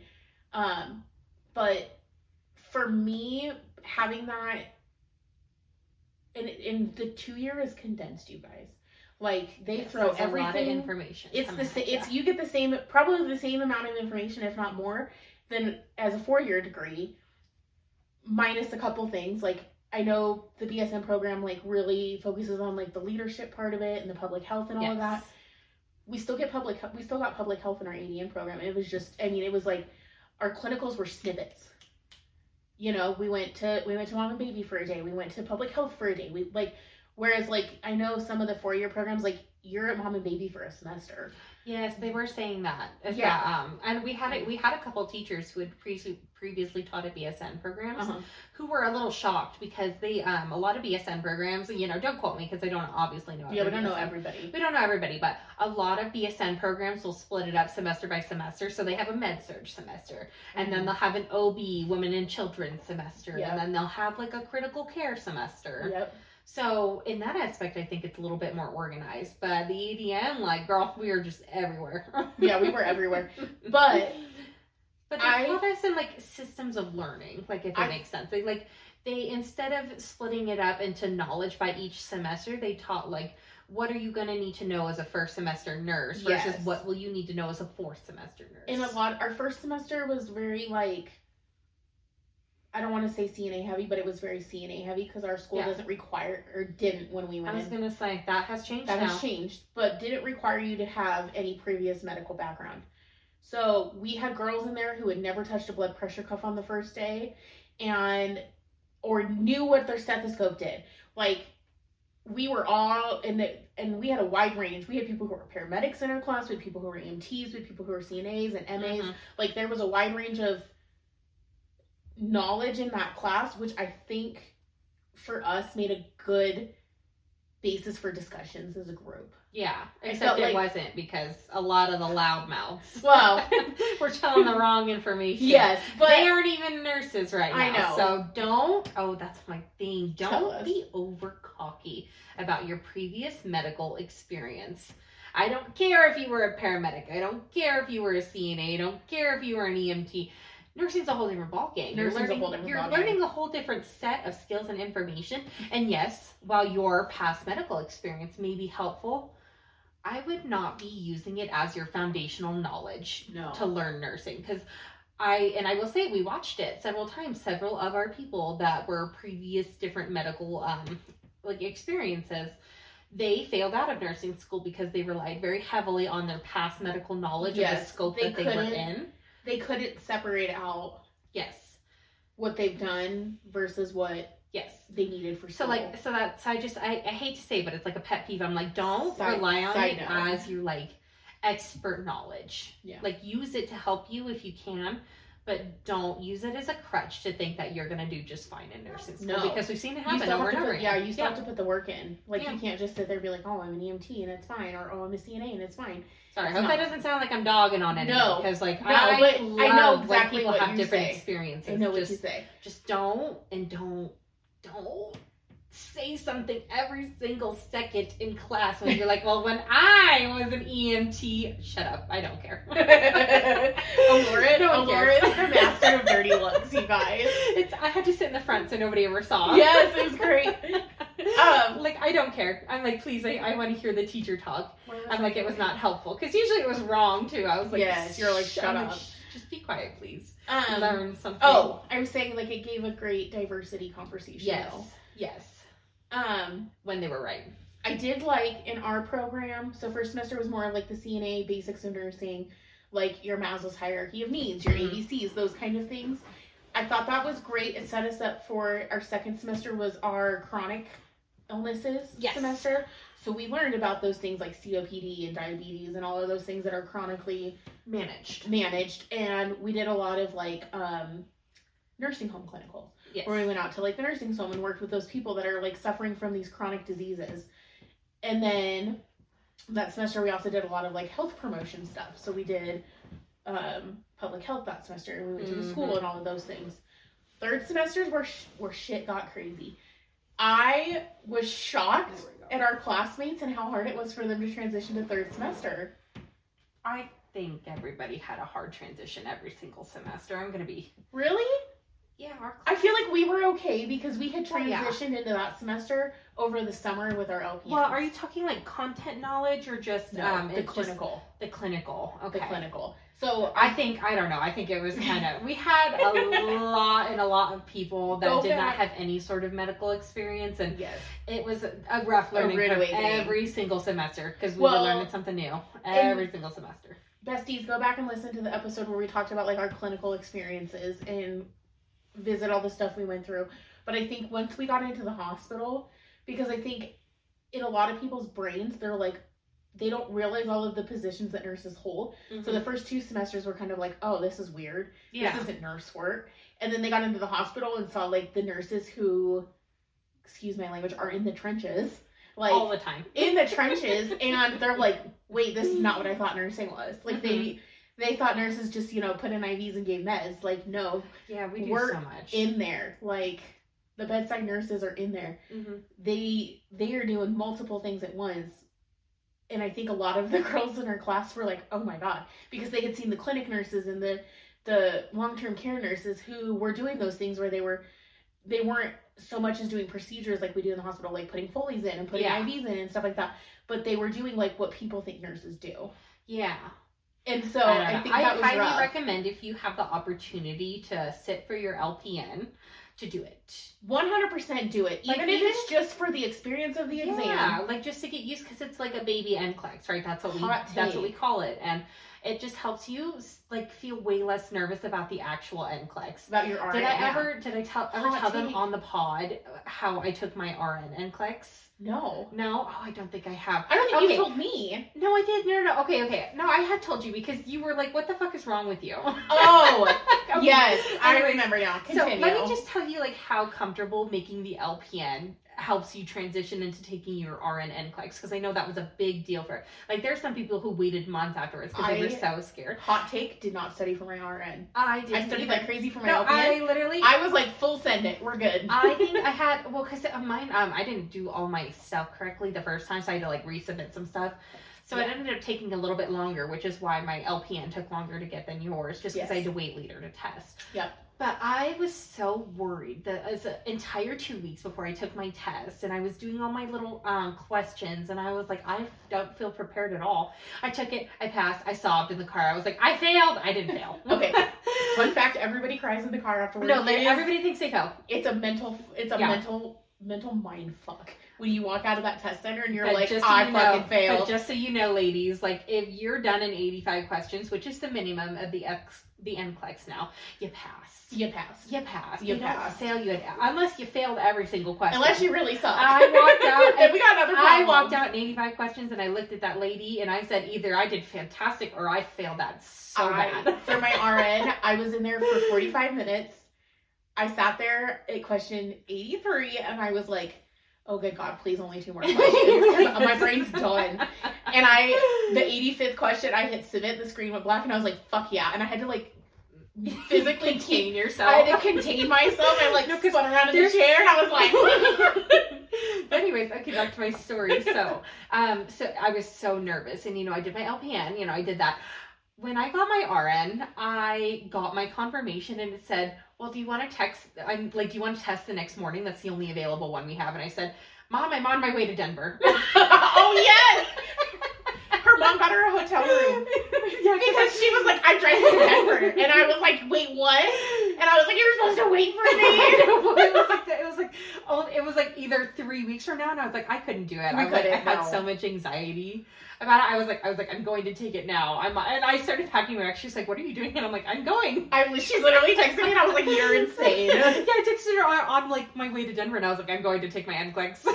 But for me, having that, and the 2-year is condensed, you guys. Like, they throw everything. A lot of information. You get the same, probably the same amount of information, if not more, than as a 4-year degree, minus a couple things. Like, I know the BSN program like really focuses on like the leadership part of it and the public health and all of that. We still got public health in our ADN program. It was just, I mean, it was like our clinicals were snippets. We went to mom and baby for a day. We went to public health for a day. Whereas like I know some of the 4-year programs, like you're at mom and baby for a semester. Yes, they were saying that. And we had a couple teachers who had previously taught at BSN programs who were a little shocked because they a lot of BSN programs, don't quote me because I don't obviously know. Yeah, we don't know everybody. We don't know everybody, but a lot of BSN programs will split it up semester by semester. So they have a med-surg semester, and then they'll have an OB, women and children semester, and then they'll have like a critical care semester. Yep. So in that aspect, I think it's a little bit more organized. But the ADN, like, girl, we were just everywhere. Yeah, we were everywhere. But they taught us in like systems of learning, like if it makes sense. They instead of splitting it up into knowledge by each semester, they taught like what are you going to need to know as a first semester nurse versus what will you need to know as a 4th semester nurse. And our first semester was very like, I don't want to say CNA heavy, but it was very CNA heavy because our school doesn't require, or didn't when we went in. I was going to say, that has changed now. That has changed, but didn't require you to have any previous medical background. So we had girls in there who had never touched a blood pressure cuff on the first day or knew what their stethoscope did. Like, we were all and we had a wide range. We had people who were paramedics in our class, we had people who were EMTs, we had people who were CNAs and MAs. Like, there was a wide range of knowledge in that class, which I think for us made a good basis for discussions as a group. Yeah, I except felt it like- wasn't, because a lot of the loudmouths Well, we're telling the wrong information. yes, but they aren't even nurses right now. I know. So don't, that's my thing. Tell Don't us. be over cocky about your previous medical experience. I don't care if you were a paramedic. I don't care if you were a CNA. I don't care if you were an EMT. Nursing's a whole different ballgame. You're learning a whole different set of skills and information. And yes, while your past medical experience may be helpful, I would not be using it as your foundational knowledge to learn nursing. Because I will say, we watched it several times. Several of our people that were previous different medical experiences, they failed out of nursing school because they relied very heavily on their past medical knowledge of the scope that they were in. They couldn't separate out Yes. what they've done versus what they needed for school. I hate to say, but it's like a pet peeve. I'm like, don't Side rely on it note. as your expert knowledge. Yeah. Use it to help you if you can, but don't use it as a crutch to think that you're gonna do just fine in nursing school. No. Because we've seen it you happen still over have and to over put, again. you still have to put the work in. Yeah. You can't just sit there and be like, oh, I'm an EMT and it's fine, or oh, I'm a CNA and it's fine. Sorry, I It's hope not. that doesn't sound like I'm dogging on anyone. No. Because but I know love exactly when people what have you different say. experiences. I know what just, you say. Just don't say something every single second in class when you're like, well, when I was an EMT, shut up, I don't care. Laura is the master of dirty looks, you guys. I had to sit in the front so nobody ever saw. Yes, it was great. I don't care. I'm like, please, I want to hear the teacher talk. I'm like, it was not helpful, because usually it was wrong too. I was like, yes, you're like, shut up. Just be quiet, please. Learn something. Oh, I was saying it gave a great diversity conversation. Yes. Though. When they were right. I did in our program, so first semester was more of the CNA basics of nursing, your Maslow's hierarchy of needs, your ABCs, those kind of things. I thought that was great. It set us up for our second semester was our chronic illnesses semester. So we learned about those things like COPD and diabetes and all of those things that are chronically managed. And we did a lot of nursing home clinicals. Yes. Where we went out to the nursing home and worked with those people that are suffering from these chronic diseases. And then that semester we also did a lot of health promotion stuff. So we did public health that semester, and we went to the school and all of those things. Third semesters where shit got crazy. I was shocked at our classmates and how hard it was for them to transition to third semester. I think everybody had a hard transition every single semester. I'm gonna be Really? Yeah, I feel like we were okay because we had transitioned into that semester over the summer with our LPNs. Well, are you talking content knowledge or just the clinical? The clinical. Okay. The clinical. So I don't know. I think it was kind of, we had a lot of people that did not have any sort of medical experience, and it was a rough learning curve every single semester because we were learning something new every single semester. Besties, go back and listen to the episode where we talked about our clinical experiences and visit all the stuff we went through. But I think once we got into the hospital, because I think in a lot of people's brains, they're they don't realize all of the positions that nurses hold. So the first 2 semesters were kind of oh, this is weird. This isn't nurse work. And then they got into the hospital and saw the nurses who, excuse my language, are in the trenches. All the time. In the trenches. And they're wait, this is not what I thought nursing was. They thought nurses just, put in IVs and gave meds. No. Yeah, we do we're so much. in there. The bedside nurses are in there. They are doing multiple things at once. And I think a lot of the girls in our class were oh my God. Because they had seen the clinic nurses and the long-term care nurses who were doing those things where they weren't so much as doing procedures like we do in the hospital, putting Foley's in and putting IVs in and stuff like that. But they were doing what people think nurses do. Yeah. And so I think that was highly rough. recommend if you have the opportunity to sit for your LPN to do it. 100% do it. Even if it's just for the experience of the exam. Yeah, just to get used, because it's a baby NCLEX, right? That's what we call it. And it just helps you feel way less nervous about the actual NCLEX. About your RN. Did I ever tell them on the pod how I took my RN NCLEX? No. Oh, I don't think I have. I don't think you told me. No, I did. No. Okay. No, I had told you because you were what the fuck is wrong with you? Oh, okay. Yes. I remember now. Continue. So let me just tell you how comfortable making the LPN helps you transition into taking your RN NCLEX, because I know that was a big deal for, like, there's some people who waited months afterwards because they were so scared. Hot take, did not study for my RN. I did. I studied like crazy for my LPN. I was like, full send it, we're good. I think I had, well, because mine, I didn't do all my stuff correctly the first time, so I had to like resubmit some stuff. So it ended up taking a little bit longer, which is why my LPN took longer to get than yours, just because I had to wait later to test. Yep. But I was so worried that as an entire 2 weeks before I took my test, and I was doing all my little questions, and I was like, I don't feel prepared at all. I took it, I passed, I sobbed in the car. I was like, I failed. I didn't fail. Okay. Fun fact, everybody cries in the car afterwards. No, everybody thinks they failed. It's a mental mind fuck when you walk out of that test center and you're like, I fucking failed. But just so you know, ladies, like, if you're done in 85 questions, which is the minimum of the NCLEX now, you pass. You pass. You don't fail you unless you failed every single question. Unless you really suck. I walked out and we got another problem. I walked out in 85 questions and I looked at that lady and I said either I did fantastic or I failed that so bad. For my RN, I was in there for 45 minutes. I sat there at question 83 and I was like, oh good God, please only 2 more questions. My brain's done. And the 85th question, I hit submit, the screen went black and I was like, fuck yeah. And I had to like physically contain yourself. I had to contain myself. I like spun around in the chair and I was like anyways, okay, back to my story. So I was so nervous, and I did my LPN, I did that. When I got my RN, I got my confirmation and it said, well, do you want to test the next morning? That's the only available one we have. And I said, Mom, I'm on my way to Denver. Oh yes. Her mom got her a hotel room. Yeah, because she was like, I'm driving to Denver. And I was like, wait, what? And I was like, you're supposed to wait for me. It was like either 3 weeks from now. And I was like, I couldn't do it. I had so much anxiety about it. I was like, I'm going to take it now. And I started packing my bags. She's like, what are you doing? And I'm like, I'm going. She's literally texting me and I was like, you're insane. Yeah, I texted her on like my way to Denver and I was like, I'm going to take my NCLEX.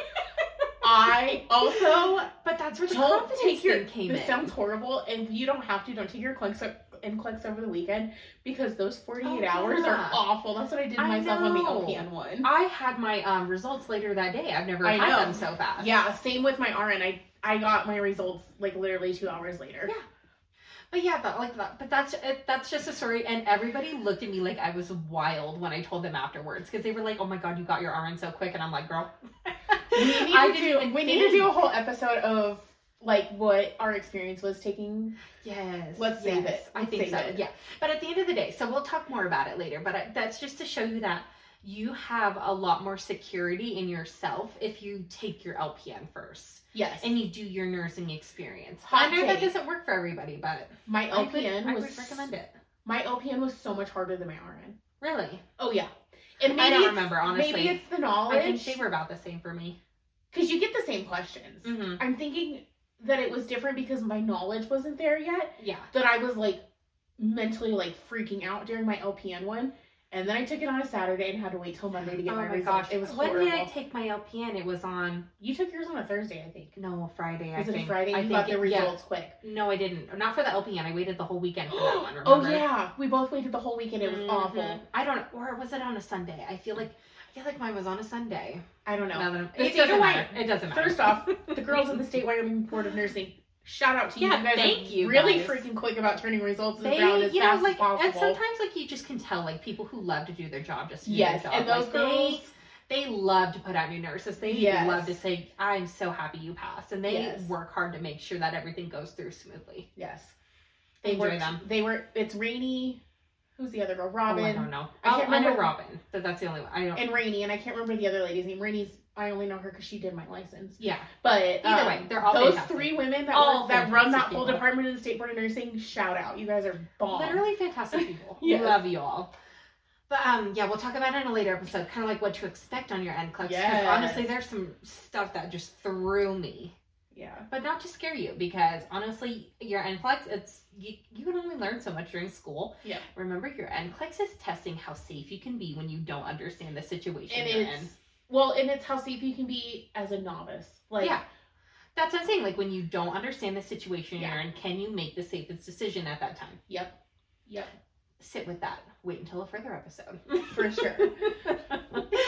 I also, but that's where the confidence thing came in. This sounds horrible, and you don't have to. Don't take your NCLEX over the weekend because those 48 hours are awful. That's what I did myself on the LPN one. I had my results later that day. I've never had them so fast. Yeah, same with my RN. I got my results like literally 2 hours later. Yeah. But yeah, but that's just a story, and everybody looked at me like I was wild when I told them afterwards, because they were like, oh my God, you got your RN so quick, and I'm like, girl. We need to do a whole episode of like what our experience was taking. Yes. Let's save it. I think so. Yeah. But at the end of the day, so we'll talk more about it later, but that's just to show you that you have a lot more security in yourself if you take your LPN first. Yes. And you do your nursing experience. I know that doesn't work for everybody, but my LPN I would recommend it. My LPN was so much harder than my RN. Really? Oh yeah. And I don't remember, honestly. Maybe it's the knowledge. I think they were about the same for me. Because you get the same questions. Mm-hmm. I'm thinking that it was different because my knowledge wasn't there yet. Yeah. That I was like mentally like freaking out during my LPN one. And then I took it on a Saturday and had to wait till Monday to get my results. Gosh. It was horrible. When did I take my LPN? It was on... You took yours on a Thursday, I think. No, Friday, Was it a Friday? You got the results quick. No, I didn't. Not for the LPN. I waited the whole weekend for that one, remember? Oh, yeah. We both waited the whole weekend. It was awful. I don't know. Or was it on a Sunday? I feel like mine was on a Sunday. I don't know. It doesn't matter. It doesn't matter. First off, the girls in the State Wyoming Board of Nursing, shout out to you. Yeah, you guys thank you. Really freaking quick about turning results around as fast as possible. And sometimes you just can tell people who love to do their job just to do their job. And those girls, they love to put out new nurses. They love to say, I'm so happy you passed. And they work hard to make sure that everything goes through smoothly. Yes. Enjoy them. It's Rainey. Who's the other girl? Robin. Oh, I don't know. I can't remember Robin. That's the only one. And Rainey, and I can't remember the other lady's name. Rainey's, I only know her because she did my license. Yeah. But either way, they're all those fantastic. 3 women that run that whole department of the State Board of Nursing, shout out. You guys are bomb. Literally fantastic people. Yes. We love you all. But we'll talk about it in a later episode, kind of like what to expect on your NCLEX. Because honestly, there's some stuff that just threw me. Yeah. But not to scare you, because honestly, your NCLEX, you can only learn so much during school. Yeah. Remember, your NCLEX is testing how safe you can be when you don't understand the situation you're in. Well, and it's how safe you can be as a novice. Yeah. That's what I'm saying. Like, when you don't understand the situation you're in, can you make the safest decision at that time? Yep. Yep. Sit with that. Wait until a further episode. For sure. Okay,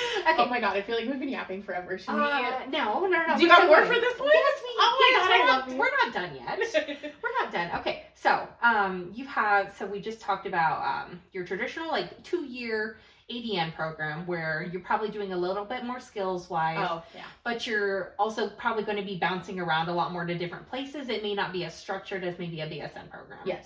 Oh my god, I feel like we've been yapping forever. Should we? No. Do you got more for this one? Yes, we. Oh my god, I love you. We're not done yet. We're not done. Okay, so so we just talked about your traditional like 2-year ADN program where you're probably doing a little bit more skills wise. Oh yeah. But you're also probably going to be bouncing around a lot more to different places. It may not be as structured as maybe a BSN program. Yes.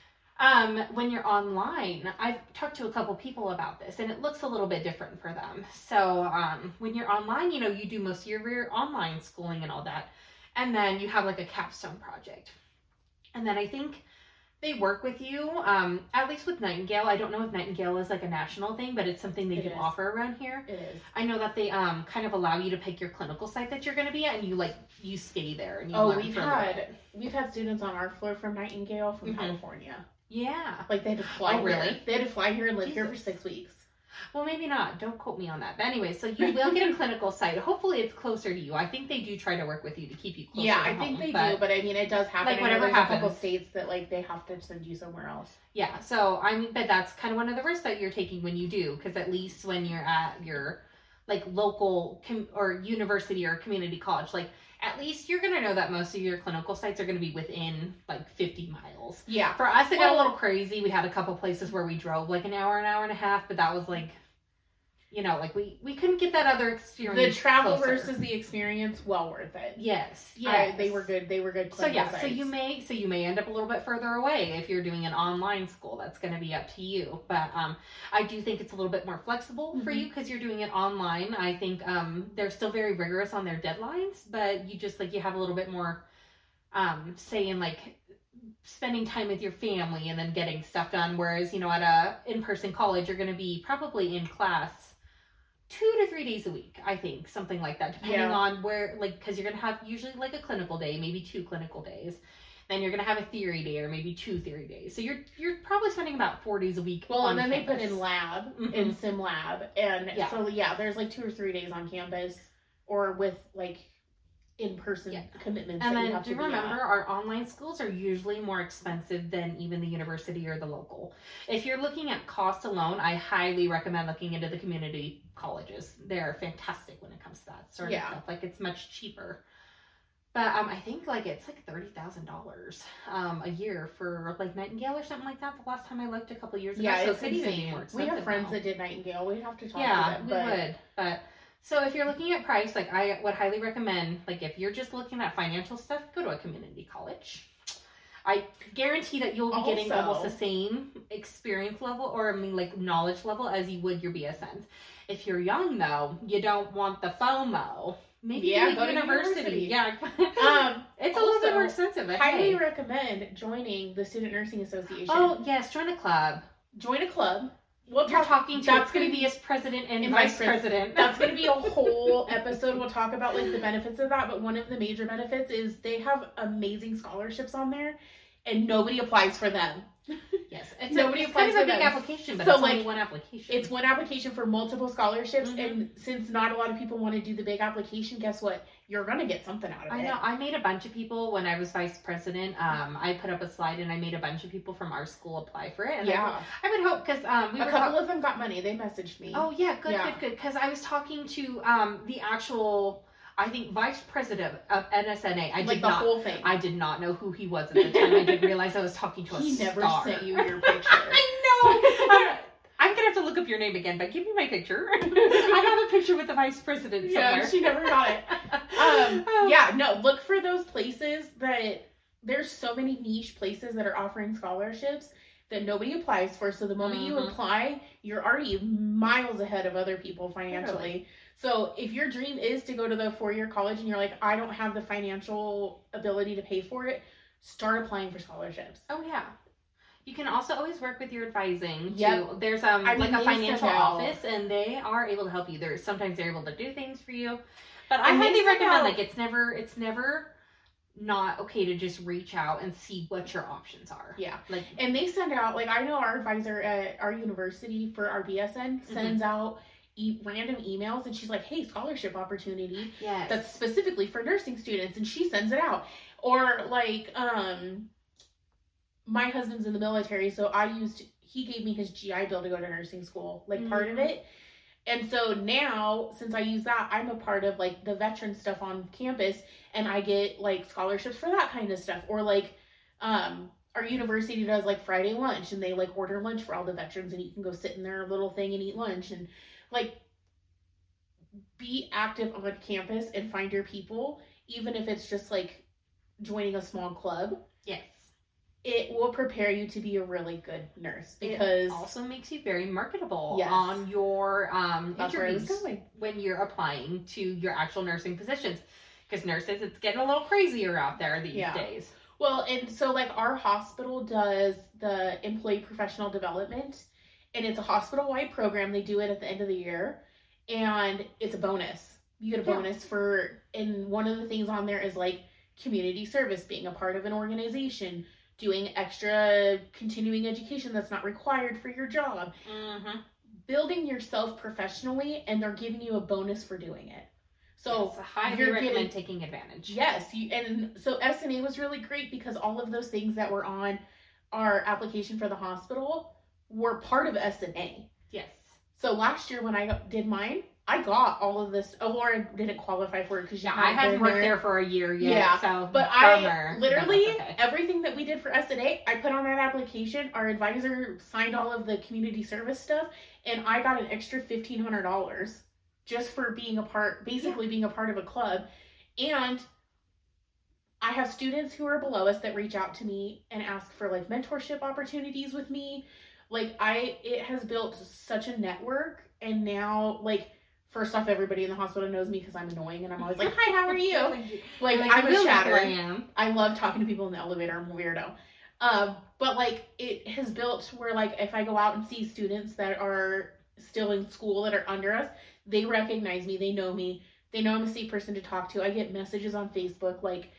When you're online, I've talked to a couple people about this, and it looks a little bit different for them. So when you're online, you know, you do most of your online schooling and all that, and then you have like a capstone project. And then I think they work with you, at least with Nightingale. I don't know if Nightingale is like a national thing, but it's something they do offer around here. It is. I know that they kind of allow you to pick your clinical site that you're going to be at, and you stay there and you learn we've had students on our floor from Nightingale from California. Yeah. Like they had to fly here. Really? They had to fly here and live here for 6 weeks. Well, maybe not. Don't quote me on that. But anyway, so you will get a clinical site. Hopefully it's closer to you. I think they do try to work with you to keep you closer Yeah, I think they do, but I mean, it does happen. Like whatever there's happens. a couple states that like they have to send you somewhere else. Yeah, so I mean, but that's kind of one of the risks that you're taking when you do, because at least when you're at your like local or university or community college, like at least you're going to know that most of your clinical sites are going to be within like 50 miles. Yeah. For us, it got a little crazy. We had a couple places where we drove like an hour and a half, but that was like, you know, like we couldn't get that other experience. The travel closer. versus the experience, well worth it. Yes. They were good. They were good. So yeah, sites. so you may end up a little bit further away if you're doing an online school. That's going to be up to you. But I do think it's a little bit more flexible for you because you're doing it online. I think they're still very rigorous on their deadlines, but you just like you have a little bit more say in like spending time with your family and then getting stuff done. Whereas, you know, at a in-person college, you're going to be probably in class 2 to 3 days a week, I think, something like that, depending on where, like, because you're going to have usually like a clinical day, maybe 2 clinical days. Then you're going to have a theory day or maybe 2 theory days. So you're probably spending about 4 days a week on then campus. They put in lab, in sim lab. And so, there's like 2 or 3 days on campus or with like in-person commitments. And then do remember, our online schools are usually more expensive than even the university or the local. If you're looking at cost alone, I highly recommend looking into the community colleges. They're fantastic when it comes to that sort of stuff. Like it's much cheaper. But I think like it's like $30,000 a year for like Nightingale or something like that. The last time I looked a couple years ago, so it's insane. We have friends that did Nightingale. We'd have to talk to them. Yeah, we would. But so if you're looking at price, like I would highly recommend, like if you're just looking at financial stuff, go to a community college. I guarantee that you'll be getting almost the same experience level or I mean like knowledge level as you would your BSNs. If you're young though, you don't want the FOMO. Maybe go to university. Yeah. It's a little bit more expensive. But highly recommend joining the Student Nursing Association. Oh yes, join a club. Join a club. You're talking to a previous president and vice president. That's going to be a whole episode. We'll talk about like the benefits of that. But one of the major benefits is they have amazing scholarships on there, and nobody applies for them. Yes, nobody applies for a big them. application, but so it's only one application. It's one application for multiple scholarships, and since not a lot of people want to do the big application, guess what? You're gonna get something out of it. I know. I made a bunch of people when I was vice president. I put up a slide, and I made a bunch of people from our school apply for it. And I would hope because a couple of them got money. They messaged me. Oh yeah, good. Because I was talking to the actual. I think vice president of NSNA. I did not, whole thing. I did not know who he was at the time. I didn't realize I was talking to a He never star. sent you your picture. I know. I'm gonna have to look up your name again, but give me my picture. I have a picture with the vice president somewhere. Yeah, she never got it. Look for those places that there's so many niche places that are offering scholarships that nobody applies for. So the moment you apply, you're already miles ahead of other people financially. Really? So if your dream is to go to the 4-year college and you're like, I don't have the financial ability to pay for it, start applying for scholarships. Oh yeah. You can also always work with your advising. Yep. Too. There's a financial office, and they are able to help you. Sometimes they're able to do things for you. But I highly recommend like it's never not okay to just reach out and see what your options are. Yeah. Like, and they send out, like, I know our advisor at our university for our BSN sends out random emails, and she's like, hey, scholarship opportunity. Yes. That's specifically for nursing students, and she sends it out. Or like, my husband's in the military, so he gave me his GI Bill to go to nursing school, like part of it. And so now, since I use that, I'm a part of like the veteran stuff on campus, and I get like scholarships for that kind of stuff. Or like our university does like Friday lunch, and they like order lunch for all the veterans, and you can go sit in their little thing and eat lunch. And like, be active on campus and find your people, even if it's just like joining a small club. Yes. It will prepare you to be a really good nurse, because it also makes you very marketable Yes. on your That's where I was interviews going. when you're applying to your actual nursing positions. Because nurses, it's getting a little crazier out there these days. Well, and so like our hospital does the employee professional development, and it's a hospital-wide program. They do it at the end of the year, and it's a bonus. You get a bonus for, and one of the things on there is like community service, being a part of an organization, doing extra continuing education that's not required for your job, building yourself professionally, and they're giving you a bonus for doing it. So yes, I highly recommend taking advantage. Yes, and so SNA was really great, because all of those things that were on our application for the hospital were part of SNA. Yes. So last year when I did mine, I got all of this. Oh, or I didn't qualify for it because I hadn't worked there for a year yet. Yeah, so but bummer. I literally Okay. everything that we did for SNA, I put on that application. Our advisor signed all of the community service stuff, and I got an extra $1,500 just for being a part, basically being a part of a club. And I have students who are below us that reach out to me and ask for like mentorship opportunities with me. Like it has built such a network, and now like, first off, everybody in the hospital knows me because I'm annoying, and I'm always like, hi, how are you? Like I'm a chatter. I love talking to people in the elevator. I'm a weirdo. But like, it has built where like, if I go out and see students that are still in school that are under us, they recognize me. They know me. They know I'm a safe person to talk to. I get messages on Facebook. Like,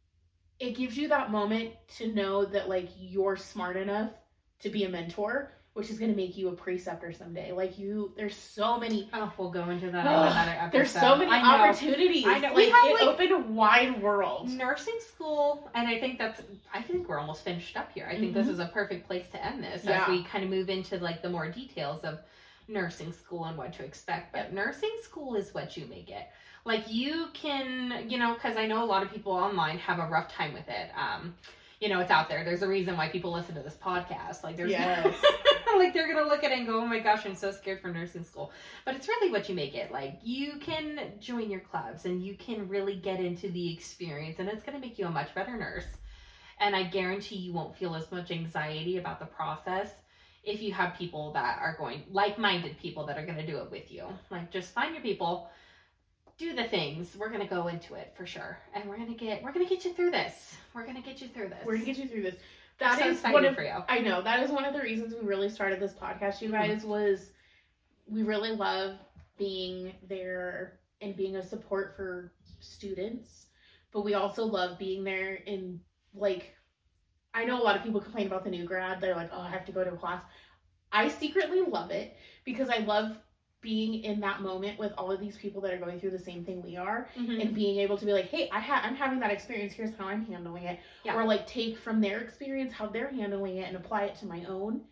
it gives you that moment to know that like you're smart enough to be a mentor, which is going to make you a preceptor someday. Like there's so many. Oh, we'll go into that in another episode. There's so many opportunities. I know. Like, it opened a wide world. Nursing school, and I think we're almost finished up here. I think this is a perfect place to end this as we kind of move into like the more details of nursing school and what to expect. But nursing school is what you make it. Like, you can, because I know a lot of people online have a rough time with it. It's out there. There's a reason why people listen to this podcast. Like, there's like, they're going to look at it and go, oh my gosh, I'm so scared for nursing school. But it's really what you make it. Like, you can join your clubs and you can really get into the experience, and it's going to make you a much better nurse. And I guarantee you won't feel as much anxiety about the process if you have people that are like-minded people that are going to do it with you. Like, just find your people, do the things. We're going to go into it for sure. And we're going to get you through this. We're going to get you through this. That is one of, for you. I know, that is one of the reasons we really started this podcast, you guys, was we really love being there and being a support for students, but we also love being there in, like, I know a lot of people complain about the new grad. They're like, oh, I have to go to a class. I secretly love it because I love being in that moment with all of these people that are going through the same thing we are, and being able to be like, hey, I'm having that experience. Here's how I'm handling it. Yeah. Or like take from their experience how they're handling it and apply it to my own.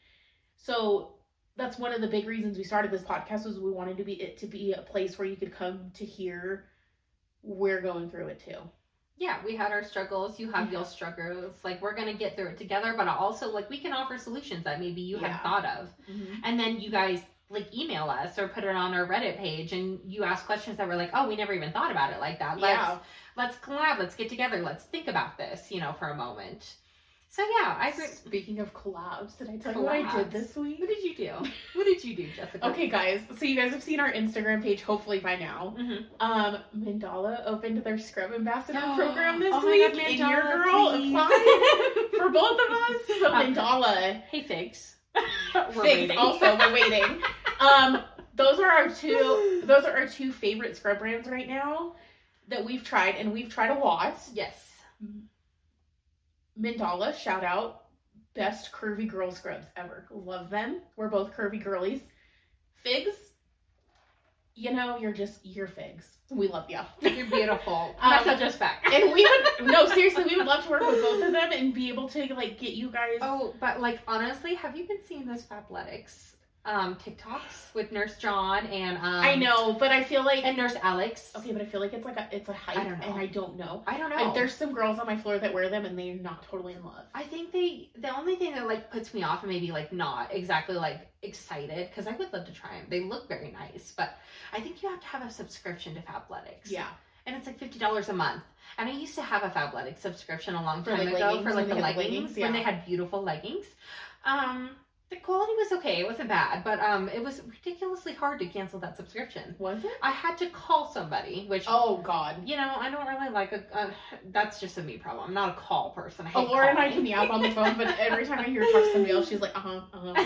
So that's one of the big reasons we started this podcast, was we wanted to be a place where you could come to hear we're going through it too. Yeah, we had our struggles. You have your struggles. Like, we're going to get through it together, but also, like, we can offer solutions that maybe you hadn't thought of. And then you guys, like, email us or put it on our Reddit page, and you ask questions that were like, oh, we never even thought about it like that. Let's collab. Let's get together. Let's think about this, for a moment. So, yeah, I agree. Speaking of collabs, did I tell you what I did this week? What did you do? What did you do, Jessica? Okay, guys. So you guys have seen our Instagram page, hopefully by now. Mandala opened their Scrub Ambassador program this week. God, and your girl applied for both of us. So Mandala. Hey, Figs. Figs also, we're waiting. Those are our two favorite scrub brands right now that we've tried, and we've tried a lot. Yes. Mandala, shout out, best curvy girl scrubs ever. Love them. We're both curvy girlies. Figs, you're Figs. We love you. You're beautiful. Message us back. And we would love to work with both of them and be able to, like, get you guys. Oh, but, like, honestly, have you been seeing those Fabletics TikToks with Nurse John and I know, but I feel like and Nurse Alex. Okay, but I feel like it's a hype, I don't know. and I don't know. I don't know. Like, there's some girls on my floor that wear them, and they're not totally in love. I think the only thing that like puts me off and maybe like not exactly like excited, because I would love to try them. They look very nice, but I think you have to have a subscription to Fabletics. Yeah. And it's like $50 a month. And I used to have a Fabletics subscription a long For, time like, ago leggings, for like when the they had leggings yeah. when they had beautiful leggings. The quality was okay. It wasn't bad, but it was ridiculously hard to cancel that subscription. Was it? I had to call somebody, which Oh God. you know, I don't really like that's just a me problem. I'm not a call person. I hate Laura and I calling. can yap on the phone, but every time I hear her talk to somebody else, she's like, bye.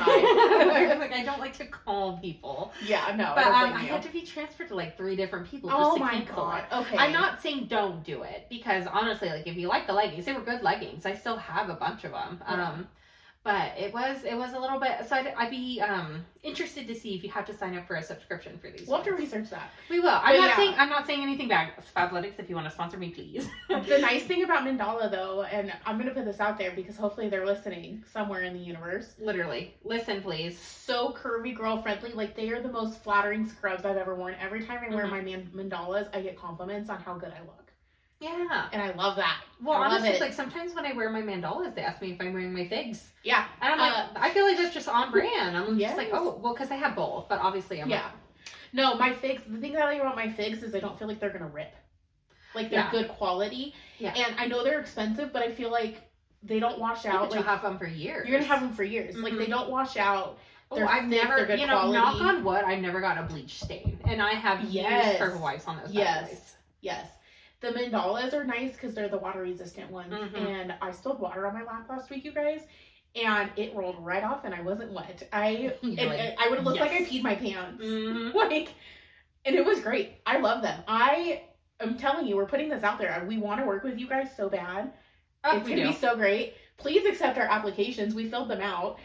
Like, I don't like to call people. Yeah, no. But I I don't blame you. had to be transferred to like 3 different people just Oh to my cancel God. it. Okay. I'm not saying don't do it, because honestly, like, if you like the leggings, they were good leggings. I still have a bunch of them. Yeah. But it was a little bit. So I'd be interested to see if you have to sign up for a subscription for these. We'll have to ones. research that. We will. But I'm not saying anything bad. Fabletics, if you want to sponsor me, please. The nice thing about Mandala, though, and I'm going to put this out there because hopefully they're listening somewhere in the universe. Literally, listen, please. So curvy, girl friendly. Like, they are the most flattering scrubs I've ever worn. Every time I wear Mhm. my Mandalas, I get compliments on how good I look. Yeah. And I love that. Well, I love honestly, it. like, sometimes when I wear my mandalas, they ask me if I'm wearing my figs. Yeah. And I'm like, I feel like that's just on brand. I'm Yes. just like, oh, well, because I have both, but obviously I'm Yeah. No, my figs, the thing that I like about my figs is I don't feel like they're going to rip. Like, they're Yeah. good quality. Yeah. And I know they're expensive, but I feel like they don't wash out. You'll Like, have them for years. you're going to have them for years. Like, Mhm. they don't wash out. Oh, They're I've thick, never, they're good you know, quality. knock on wood, I've never got a bleach stain. And I have Yes. used Turtle Wipes on those bad Yes. boys. Yes. The Mandalas are nice because they're the water resistant ones. Mhm. And I spilled water on my lap last week, you guys. And it rolled right off and I wasn't wet. I would have looked like I Yes. peed my pants. Mhm. Like, and it was great. I love them. I'm telling you, we're putting this out there. We want to work with you guys so bad. Oh, It's we going to do. be so great. Please accept our applications. We filled them out.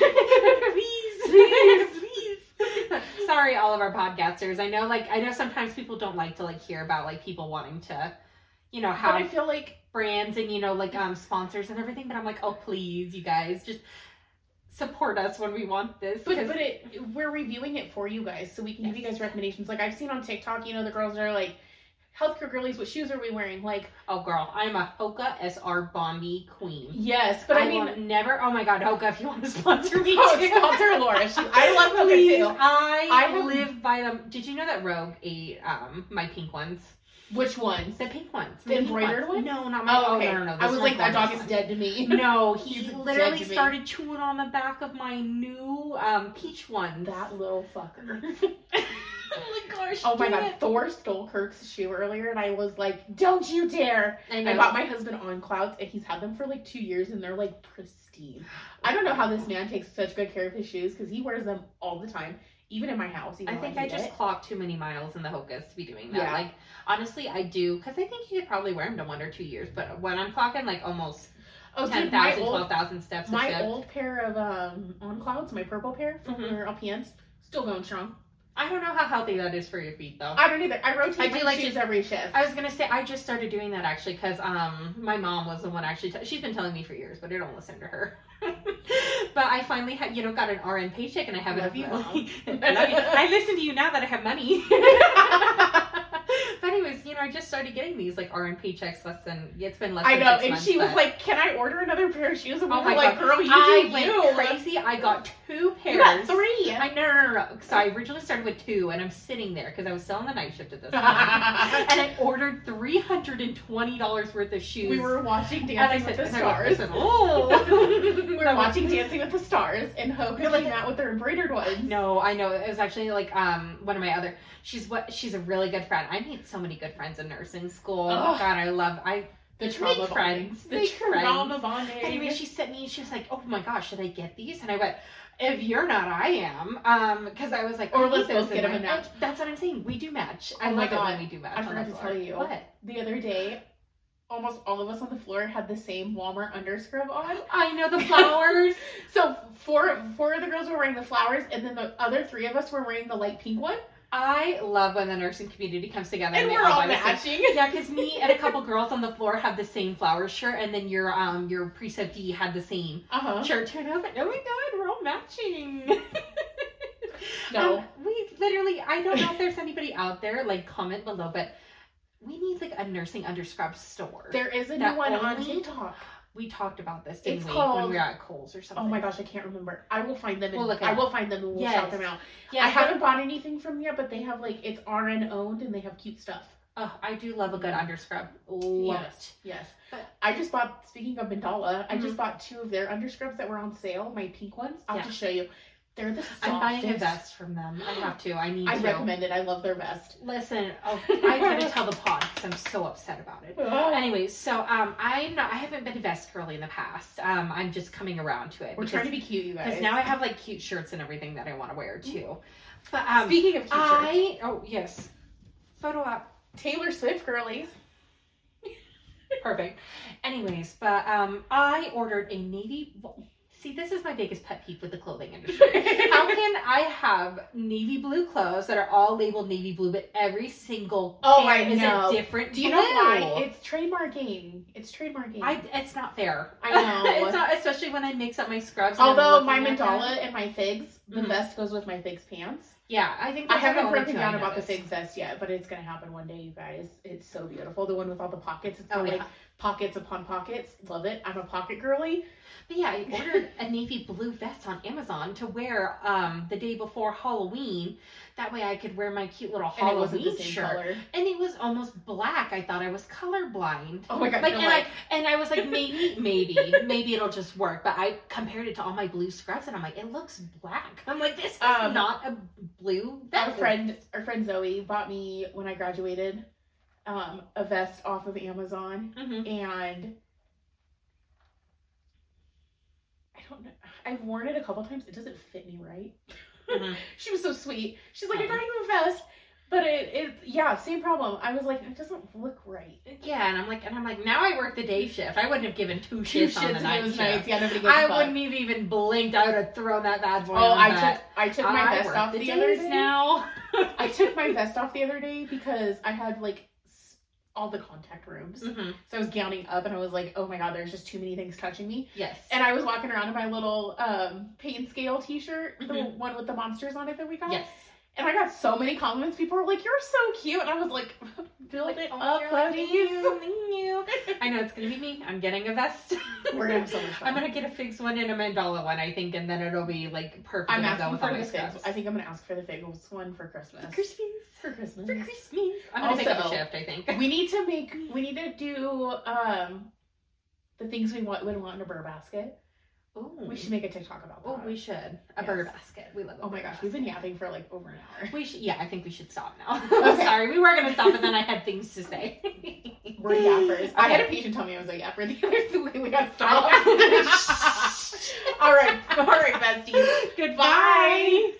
please. Sorry, all of our podcasters. I know sometimes people don't like to like hear about like people wanting to, you know, But I have feel like brands and, you know, like sponsors and everything, but I'm like, oh please, you guys, just support us when we want this. But because- we're reviewing it for you guys so we can give you Yes. guys recommendations. Like, I've seen on TikTok, you know, the girls are like, healthcare girlies, what shoes are we wearing? Like, oh girl, I'm a Hoka SR Bondi queen. yes, but I mean, will never. Oh my god, Hoka, if you want to sponsor me, oh, too. sponsor Laura. I love Hoka Please, too. I have- live by them. Did you know that Rogue ate my pink ones? Which ones? The pink ones. The My pink embroidered ones? No, not my. Oh, okay. No. I was Those like, weren't that dog Bondi's is ones. dead to me. No, He's he dead literally to me. started chewing on the back of my new peach ones. That little fucker. Oh my gosh. Oh my damn god, it. Thor stole Kirk's shoe earlier, and I was like, don't you dare! I know. I bought my husband On Clouds, and he's had them for like 2 years, and they're like pristine. I don't know how this man takes such good care of his shoes, because he wears them all the time, even in my house. Even I though think I hate just it. clocked too many miles in the Hokas to be doing that. Yeah. Like, honestly, I do, because I think you could probably wear them to 1 or 2 years, but when I'm clocking like almost Oh, dude, 10,000, 12,000 steps a my shift. old pair of On Clouds, my purple pair from Mhm. our LPNs, still going strong. I don't know how healthy that is for your feet, though. I don't either. I rotate I do my like shoes to- every shift. I was gonna say I just started doing that actually because my mom was the one actually. She's been telling me for years, but I don't listen to her. But I finally had got an RN paycheck and I have Love it. you, Mom. Love you. I listen to you now that I have money. But anyways, I just started getting these like RN paychecks it's been less I than know, 6 and months, she was but- like, "Can I order another pair of shoes?" And we Oh were my like, God. "Girl, you I do went you." crazy. I got 2 pairs. You got 3. No. So I originally started with 2, and I'm sitting there because I was still on the night shift at this time. And I ordered $320 worth of shoes. We were watching and I Dancing with said, the and I went, Stars. oh. We were watching Dancing with the Stars, and Hoka You're like- came out with their embroidered ones. No, I know. It was actually like one of my other. She's a really good friend. I made so many good friends in nursing school. Ugh. God, I The make trauma bonding. friends. The Make trauma friends. bonding. Anyway, she sent me. She was like, "Oh my gosh, should I get these?" And I went, "If you're not, I am." Because I was like, Or I need let's both those get in them a my- match. That's what I'm saying. We do match. I Oh my love it God. when we do match. I on forgot the to floor. tell you. What? The other day, almost all of us on the floor had the same Walmart underscrub on. I know the flowers. So four of the girls were wearing the flowers, and then the other 3 of us were wearing the light pink one. I love when the nursing community comes together And they we're all buy the same- matching. Yeah, because me and a couple girls on the floor had the same flower shirt, and then your precept D had the same Uh-huh. shirt too. And I was like, oh my god, we're all matching. No. We literally, I don't know if there's anybody out there, like, comment below, but we need, like, a nursing underscrub store. There is a new one on TikTok. We talked about this, didn't It's we? called- When we were at Kohl's or something. Oh my gosh, I can't remember. I will find them. We'll look it I up. will find them and we'll Yes. shout them out. Yes, I haven't bought anything from them yet, but they have, like, it's RN owned and they have cute stuff. Oh, I do love a good underscrub. Love it. Yes. But- I just bought, speaking of Mandala, I just bought 2 of their underscrubs that were on sale, my pink ones. I'll Yeah. just show you. They're the softest. I'm buying a vest from them. I have to. I need to. I recommend it. I love their vest. Listen, I gotta tell the pod because I'm so upset about it. Anyways, so I haven't been a vest girly in the past. I'm just coming around to it. We're trying to be cute, you guys. Because now I have like cute shirts and everything that I want to wear too. But Speaking of cute shirts, oh yes, photo op. Taylor Swift girlies. Perfect. Anyways, but I ordered a navy. See, this is my biggest pet peeve with the clothing industry. How can I have navy blue clothes that are all labeled navy blue, but every single pair is a different Do you blue? know why? It's trademarking. It's trademarking. It's not fair. I know. It's not, especially when I mix up my scrubs. and I'm Although my looking at mandala them. and my figs, the Mhm. vest goes with my figs pants. Yeah, I think I those are the haven't only broken two down I about the noticed. figs vest yet, but it's gonna happen one day, you guys. It's so beautiful. The one with all the pockets. It's got Oh, yeah. like pockets upon pockets. Love it. I'm a pocket girly. But yeah, I ordered a navy blue vest on Amazon to wear the day before Halloween. That way I could wear my cute little And it wasn't Halloween the same shirt. color. And it was almost black. I thought I was colorblind. Oh my god. Like, you're and I was like, maybe it'll just work. But I compared it to all my blue scrubs, and I'm like, it looks black. I'm like, this is not a blue vest. our friend Zoe bought me when I graduated a vest off of Amazon, Mhm. and I don't know. I've worn it a couple times. It doesn't fit me right. Mhm. She was so sweet. She's like, I got you a vest, but yeah, same problem. I was like, it doesn't look right. Yeah, and I'm like, now I work the day shift. I wouldn't have given two shits on the and night it was shift. nice. Yeah, nobody gives a I fuck. wouldn't have even blinked. I would have thrown that bad boy. Oh, on the back. I took my vest work off the the other days day. now. I took my vest off the other day because I had like all the contact rooms. Mhm. So I was gowning up and I was like, oh my god, there's just too many things touching me. Yes. And I was walking around in my little pain scale t-shirt, the Mhm. one with the monsters on it that we got. Yes. And I got so many compliments. People were like, you're so cute. And I was like, build it up, you're like, buddies. thank you. I know it's gonna be me. I'm getting a vest. We're gonna have so much fun. I'm gonna get a figs one and a mandala one, I think, and then it'll be like perfect. I'm to go asking with for all the my figs. scrubs. I think I'm gonna ask for the figs one for Christmas. For Christmas. For Christmas. I'm gonna pick up a Also, shift, I think. We need to do the things we would want in a burr basket. Ooh. We should make a TikTok about that. Oh, we should. A Yes. bird basket. We love a Oh my bird gosh, we've been basket. yapping for like over an hour. We should, yeah, I think we should stop now. Okay. Sorry, we were gonna stop, but then I had things to say. We're yappers. I had a Okay. patient tell me I was a yapper the other day. We gotta stop. All right, besties. Goodbye. Bye.